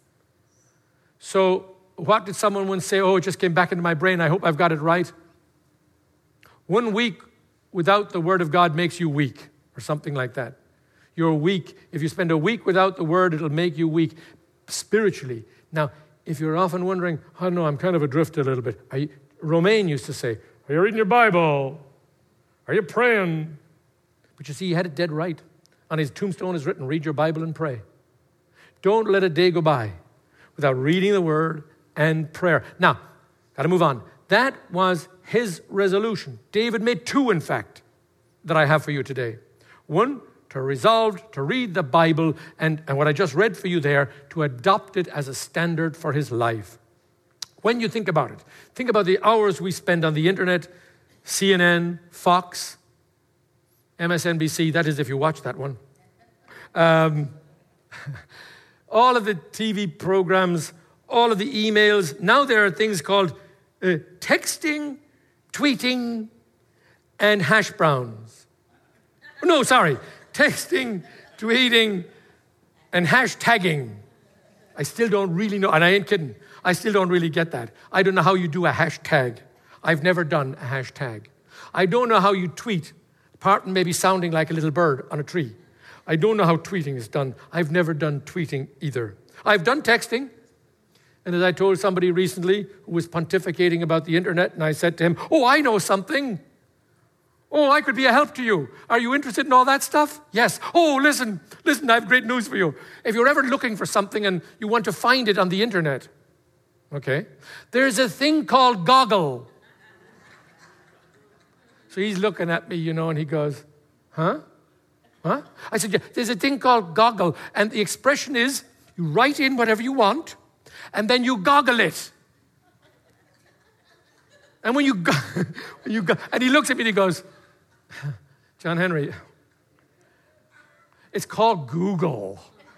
So what did someone once say? Oh, it just came back into my brain. I hope I've got it right. One week without the Word of God makes you weak, or something like that. You're weak. If you spend a week without the Word, it'll make you weak spiritually. Now, if you're often wondering, oh no, I'm kind of adrift a little bit. Are you, Romaine used to say, are you reading your Bible? Are you praying? But you see, he had it dead right. On his tombstone is written, read your Bible and pray. Don't let a day go by without reading the Word and prayer. Now, got to move on. That was his resolution. David made two, in fact, that I have for you today. One, to resolve to read the Bible, and, and what I just read for you there, to adopt it as a standard for his life. When you think about it, think about the hours we spend on the internet, C N N, Fox, M S N B C, that is if you watch that one. Um, all of the T V programs, all of the emails. Now there are things called uh, texting, tweeting, and hash browns. No, sorry. Texting, tweeting, and hashtagging. I still don't really know, and I ain't kidding. I still don't really get that. I don't know how you do a hashtag. I've never done a hashtag. I don't know how you tweet, apart from maybe sounding like a little bird on a tree. I don't know how tweeting is done. I've never done tweeting either. I've done texting. And as I told somebody recently who was pontificating about the internet, and I said to him, oh, I know something. Oh, I could be a help to you. Are you interested in all that stuff? Yes. Oh, listen, listen, I have great news for you. If you're ever looking for something and you want to find it on the internet, okay, there's a thing called Goggle. So he's looking at me, you know, and he goes, huh? Huh? I said, yeah, there's a thing called Goggle, and the expression is you write in whatever you want, and then you goggle it. And when you go, when you go, and he looks at me and he goes, John Henry, it's called Google.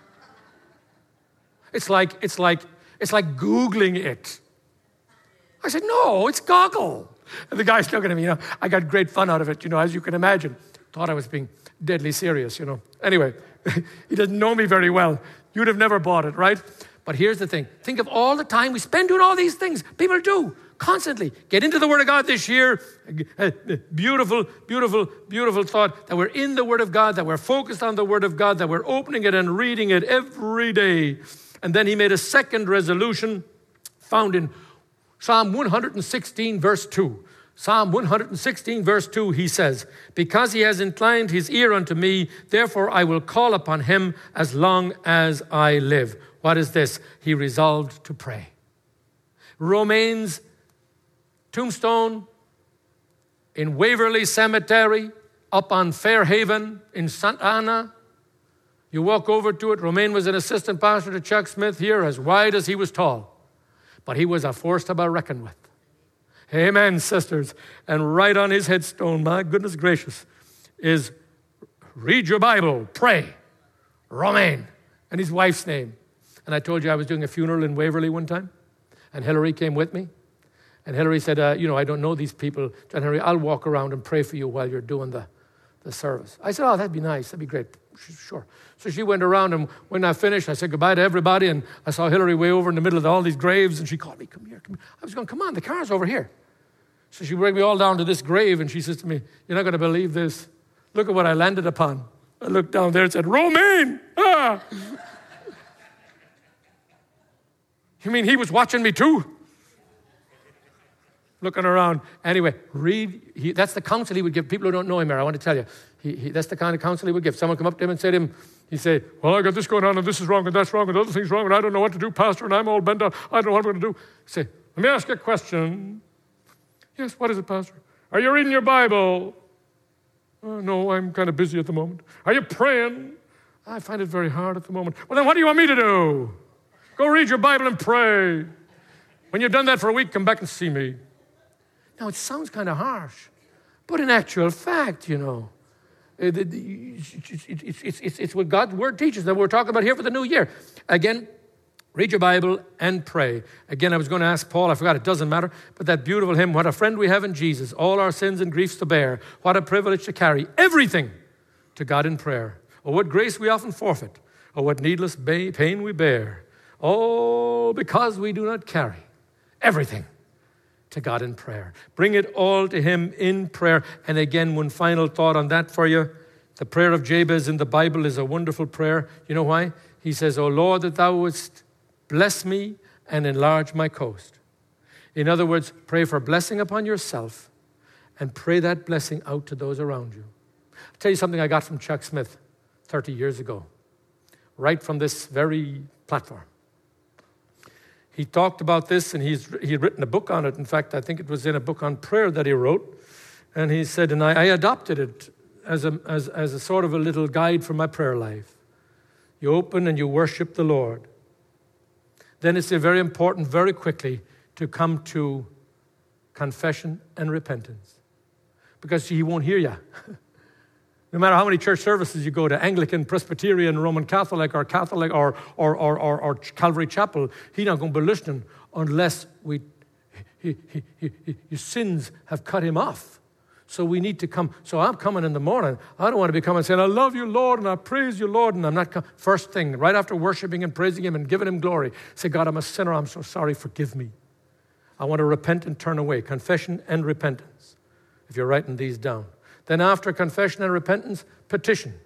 It's like, it's like, it's like Googling it. I said, no, it's Goggle. And the guy's looking at me, you know, I got great fun out of it, you know, as you can imagine. Thought I was being deadly serious, you know. Anyway, he doesn't know me very well. You'd have never bought it, right? But here's the thing. Think of all the time we spend doing all these things. People do. Constantly. Get into the Word of God this year. Beautiful, beautiful, beautiful thought that we're in the Word of God, that we're focused on the Word of God, that we're opening it and reading it every day. And then he made a second resolution found in Psalm one sixteen, verse two. Psalm one sixteen, verse two, he says, because he has inclined his ear unto me, therefore I will call upon him as long as I live. What is this? He resolved to pray. Romaine's tombstone in Waverly Cemetery, up on Fairhaven in Santa Ana. You walk over to it. Romaine was an assistant pastor to Chuck Smith here, as wide as he was tall. But he was a force to be reckoned with. Amen, sisters. And right on his headstone, my goodness gracious, is read your Bible, pray, Romaine, and his wife's name. And I told you I was doing a funeral in Waverly one time, and Hillary came with me. And Hillary said, uh, you know, I don't know these people. John Henry, I'll walk around and pray for you while you're doing the, the service. I said, oh, that'd be nice. That'd be great. Sure. So she went around, and when I finished, I said goodbye to everybody, and I saw Hillary way over in the middle of all these graves, and she called me, come here, come here. I was going, come on, the car's over here. So she brought me all down to this grave, and she says to me, you're not going to believe this. Look at what I landed upon. I looked down there and said, Romaine! Ah! You mean he was watching me too? Looking around. Anyway, read. He, that's the counsel he would give people who don't know him here. I want to tell you. He, he, that's the kind of counsel he would give. Someone come up to him and say to him, he'd say, well, I got this going on, and this is wrong, and that's wrong, and the other thing's wrong, and I don't know what to do, Pastor, and I'm all bent out. I don't know what I'm going to do. He'd say, let me ask you a question. Yes, what is it, Pastor? Are you reading your Bible? Oh, no, I'm kind of busy at the moment. Are you praying? I find it very hard at the moment. Well, then what do you want me to do? Go read your Bible and pray. When you've done that for a week, come back and see me. Now, it sounds kind of harsh, but in actual fact, you know, it, it, it, it, it's, it's, it's what God's Word teaches that we're talking about here for the new year. Again, read your Bible and pray. Again, I was going to ask Paul, I forgot, it doesn't matter, but that beautiful hymn, what a friend we have in Jesus, all our sins and griefs to bear, what a privilege to carry everything to God in prayer. Oh, what grace we often forfeit, oh, what needless pain we bear, all because we do not carry everything to God in prayer. Bring it all to him in prayer. And again, one final thought on that for you. The prayer of Jabez in the Bible is a wonderful prayer. You know why? He says, O Lord, that thou wouldst bless me and enlarge my coast. In other words, pray for blessing upon yourself and pray that blessing out to those around you. I'll tell you something I got from Chuck Smith thirty years ago, right from this very platform. He talked about this, and he's he had written a book on it. In fact, I think it was in a book on prayer that he wrote. And he said, and I, I adopted it as a, as, as a sort of a little guide for my prayer life. You open and you worship the Lord. Then it's very important, very quickly, to come to confession and repentance. Because he won't hear you. No matter how many church services you go to, Anglican, Presbyterian, Roman Catholic, or Catholic, or or or, or, or Calvary Chapel, he's not going to be listening unless we he, he, he, he, his sins have cut him off. So we need to come. So I'm coming in the morning. I don't want to be coming saying, I love you, Lord, and I praise you, Lord, and I'm not coming. First thing, right after worshiping and praising him and giving him glory, say, God, I'm a sinner. I'm so sorry. Forgive me. I want to repent and turn away. Confession and repentance, if you're writing these down. Then after confession and repentance, petition.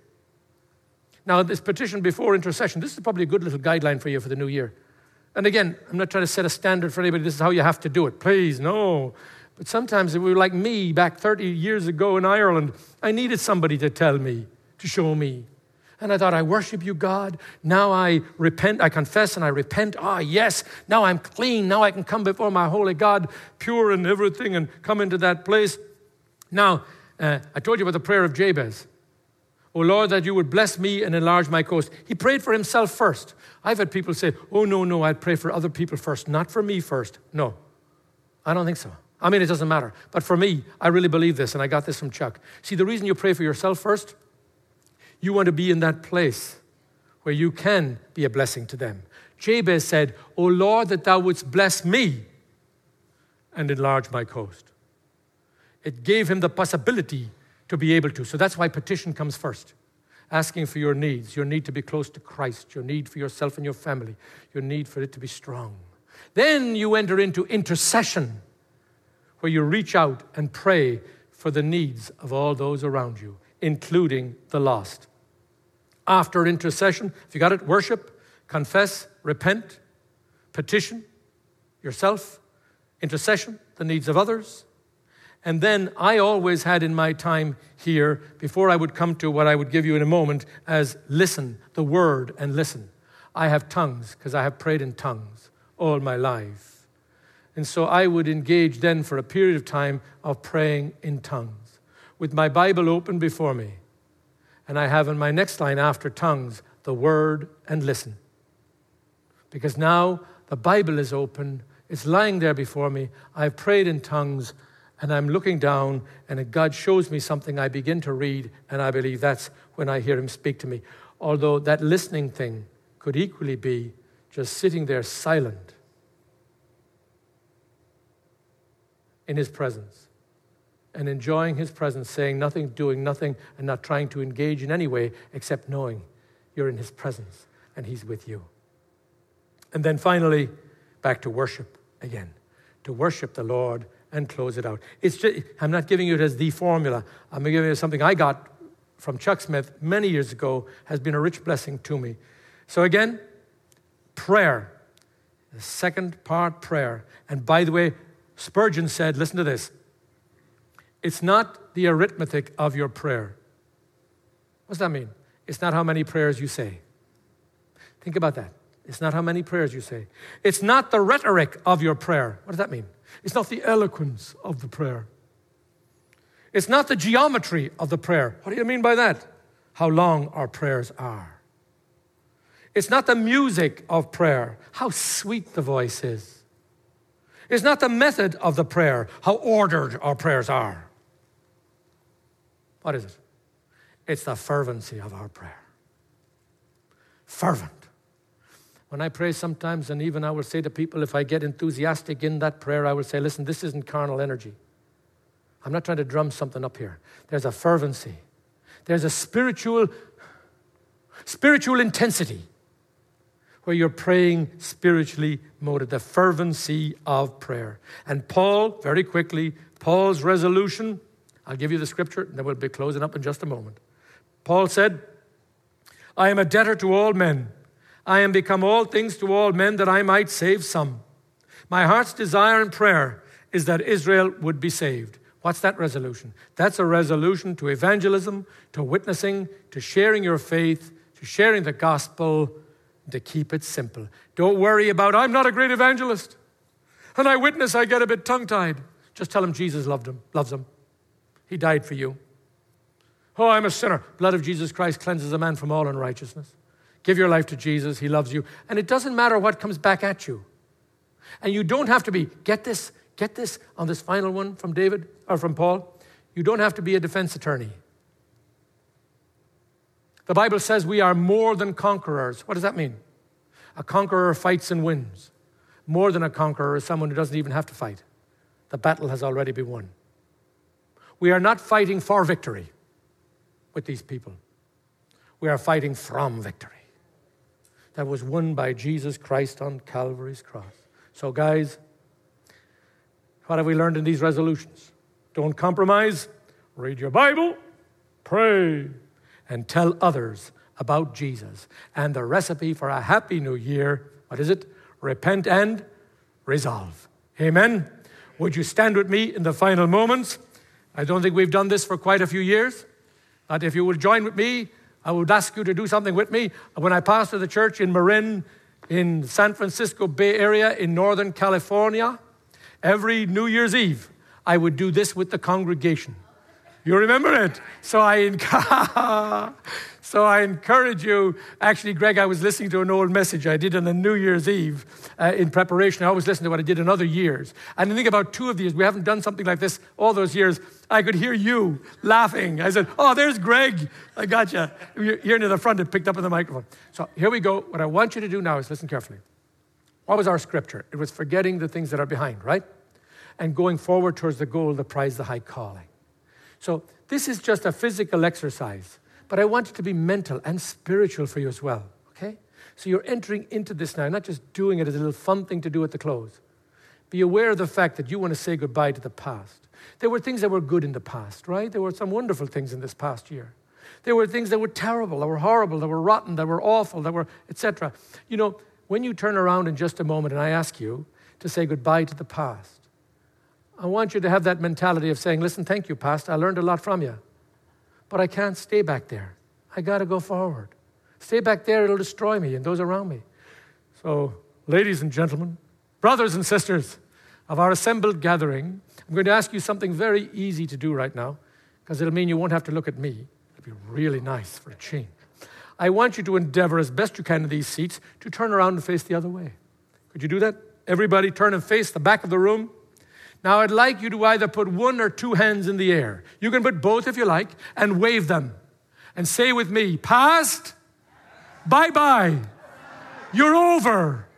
Now, this petition before intercession, this is probably a good little guideline for you for the new year. And again, I'm not trying to set a standard for anybody. This is how you have to do it. Please, no. But sometimes if we were like me back thirty years ago in Ireland, I needed somebody to tell me, to show me. And I thought, I worship you, God. Now I repent, I confess and I repent. Ah, yes, now I'm clean. Now I can come before my holy God, pure and everything, and come into that place. Now, Uh, I told you about the prayer of Jabez. Oh, Lord, that you would bless me and enlarge my coast. He prayed for himself first. I've had people say, oh, no, no, I'd pray for other people first, not for me first. No, I don't think so. I mean, it doesn't matter. But for me, I really believe this, and I got this from Chuck. See, the reason you pray for yourself first, you want to be in that place where you can be a blessing to them. Jabez said, oh, Lord, that thou wouldst bless me and enlarge my coast. It gave him the possibility to be able to. So that's why petition comes first. Asking for your needs, your need to be close to Christ, your need for yourself and your family, your need for it to be strong. Then you enter into intercession, where you reach out and pray for the needs of all those around you, including the lost. After intercession, if you got it, worship, confess, repent, petition yourself, intercession, the needs of others. And then I always had in my time here, before I would come to what I would give you in a moment, as listen, the word and listen. I have tongues because I have prayed in tongues all my life. And so I would engage then for a period of time of praying in tongues with my Bible open before me. And I have in my next line after tongues, the word and listen. Because now the Bible is open, it's lying there before me. I've prayed in tongues, and I'm looking down, and God shows me something. I begin to read, and I believe that's when I hear him speak to me. Although that listening thing could equally be just sitting there silent in his presence and enjoying his presence, saying nothing, doing nothing, and not trying to engage in any way except knowing you're in his presence and he's with you. And then finally, back to worship again, to worship the Lord and close it out. It's just, I'm not giving you it as the formula. I'm giving you something I got from Chuck Smith many years ago, has been a rich blessing to me. So again, prayer, the second part, prayer. And by the way, Spurgeon said, listen to this, it's not the arithmetic of your prayer. What's that mean? It's not how many prayers you say. Think about that. It's not how many prayers you say. It's not the rhetoric of your prayer. What does that mean? It's not the eloquence of the prayer. It's not the geometry of the prayer. What do you mean by that? How long our prayers are. It's not the music of prayer, how sweet the voice is. It's not the method of the prayer, how ordered our prayers are. What is it? It's the fervency of our prayer. Fervent. When I pray sometimes, and even I will say to people, if I get enthusiastic in that prayer, I will say, listen, this isn't carnal energy. I'm not trying to drum something up here. There's a fervency. There's a spiritual, spiritual intensity where you're praying spiritually motivated, the fervency of prayer. And Paul, very quickly, Paul's resolution, I'll give you the scripture, and then we'll be closing up in just a moment. Paul said, I am a debtor to all men. I am become all things to all men that I might save some. My heart's desire and prayer is that Israel would be saved. What's that resolution? That's a resolution to evangelism, to witnessing, to sharing your faith, to sharing the gospel, to keep it simple. Don't worry about, I'm not a great evangelist. And I witness, I get a bit tongue-tied. Just tell him Jesus loved him, loves him. He died for you. Oh, I'm a sinner. Blood of Jesus Christ cleanses a man from all unrighteousness. Give your life to Jesus. He loves you. And it doesn't matter what comes back at you. And you don't have to be, get this, get this on this final one from David, or from Paul. You don't have to be a defense attorney. The Bible says we are more than conquerors. What does that mean? A conqueror fights and wins. More than a conqueror is someone who doesn't even have to fight. The battle has already been won. We are not fighting for victory with these people. We are fighting from victory that was won by Jesus Christ on Calvary's cross. So guys, what have we learned in these resolutions? Don't compromise. Read your Bible, pray, and tell others about Jesus. And the recipe for a happy new year, what is it? Repent and resolve. Amen? Would you stand with me in the final moments? I don't think we've done this for quite a few years. But if you will join with me, I would ask you to do something with me. When I pastored the church in Marin, in San Francisco Bay Area, in Northern California, every New Year's Eve, I would do this with the congregation. You remember it? So I, so I encourage you. Actually, Greg, I was listening to an old message I did on a New Year's Eve uh, in preparation. I always listen to what I did in other years. And I think about two of these. We haven't done something like this all those years. I could hear you laughing. I said, oh, there's Greg. I got you. You're near the front and picked up on the microphone. So here we go. What I want you to do now is listen carefully. What was our scripture? It was forgetting the things that are behind, right? And going forward towards the goal, the prize, the high calling. So this is just a physical exercise, but I want it to be mental and spiritual for you as well, okay? So you're entering into this now, not just doing it as a little fun thing to do at the close. Be aware of the fact that you want to say goodbye to the past. There were things that were good in the past, right? There were some wonderful things in this past year. There were things that were terrible, that were horrible, that were rotten, that were awful, that were et cetera. You know, when you turn around in just a moment and I ask you to say goodbye to the past, I want you to have that mentality of saying, listen, thank you, Pastor. I learned a lot from you. But I can't stay back there. I got to go forward. Stay back there, it'll destroy me and those around me. So, ladies and gentlemen, brothers and sisters of our assembled gathering, I'm going to ask you something very easy to do right now, because it'll mean you won't have to look at me. It'll be really nice for a change. I want you to endeavor as best you can in these seats to turn around and face the other way. Could you do that? Everybody turn and face the back of the room. Now, I'd like you to either put one or two hands in the air. You can put both if you like, and wave them. And say with me, past, bye-bye. You're over.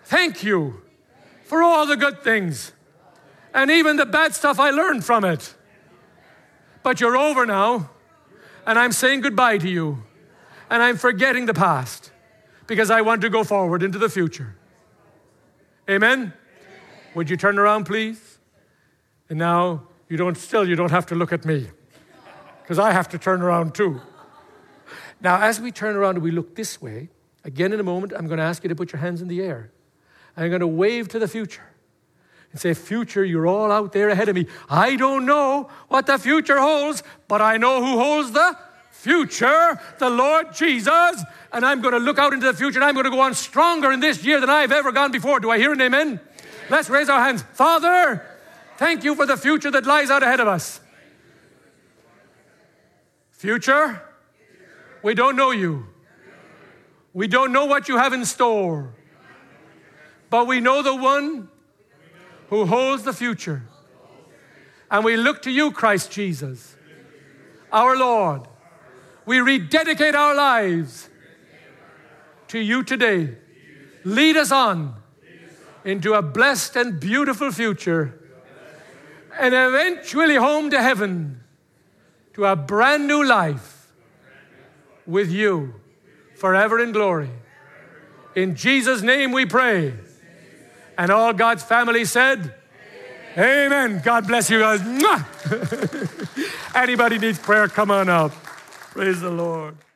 Thank you for all the good things and even the bad stuff I learned from it. But you're over now, and I'm saying goodbye to you, and I'm forgetting the past because I want to go forward into the future. Amen? Amen. Would you turn around, please? And now, you don't still, you don't have to look at me because I have to turn around too. Now, as we turn around and we look this way, again in a moment, I'm going to ask you to put your hands in the air. I'm going to wave to the future and say, future, you're all out there ahead of me. I don't know what the future holds, but I know who holds the future, the Lord Jesus. And I'm going to look out into the future, and I'm going to go on stronger in this year than I've ever gone before. Do I hear an amen? Let's raise our hands. Father, thank you for the future that lies out ahead of us. Future, we don't know you. We don't know what you have in store. But we know the one who holds the future. And we look to you, Christ Jesus, our Lord. We rededicate our lives to you today. Lead us on into a blessed and beautiful future, and eventually home to heaven, to a brand new life with you forever in glory. In Jesus' name we pray. And all God's family said, Amen. Amen. God bless you guys. Anybody needs prayer, come on out. Praise the Lord.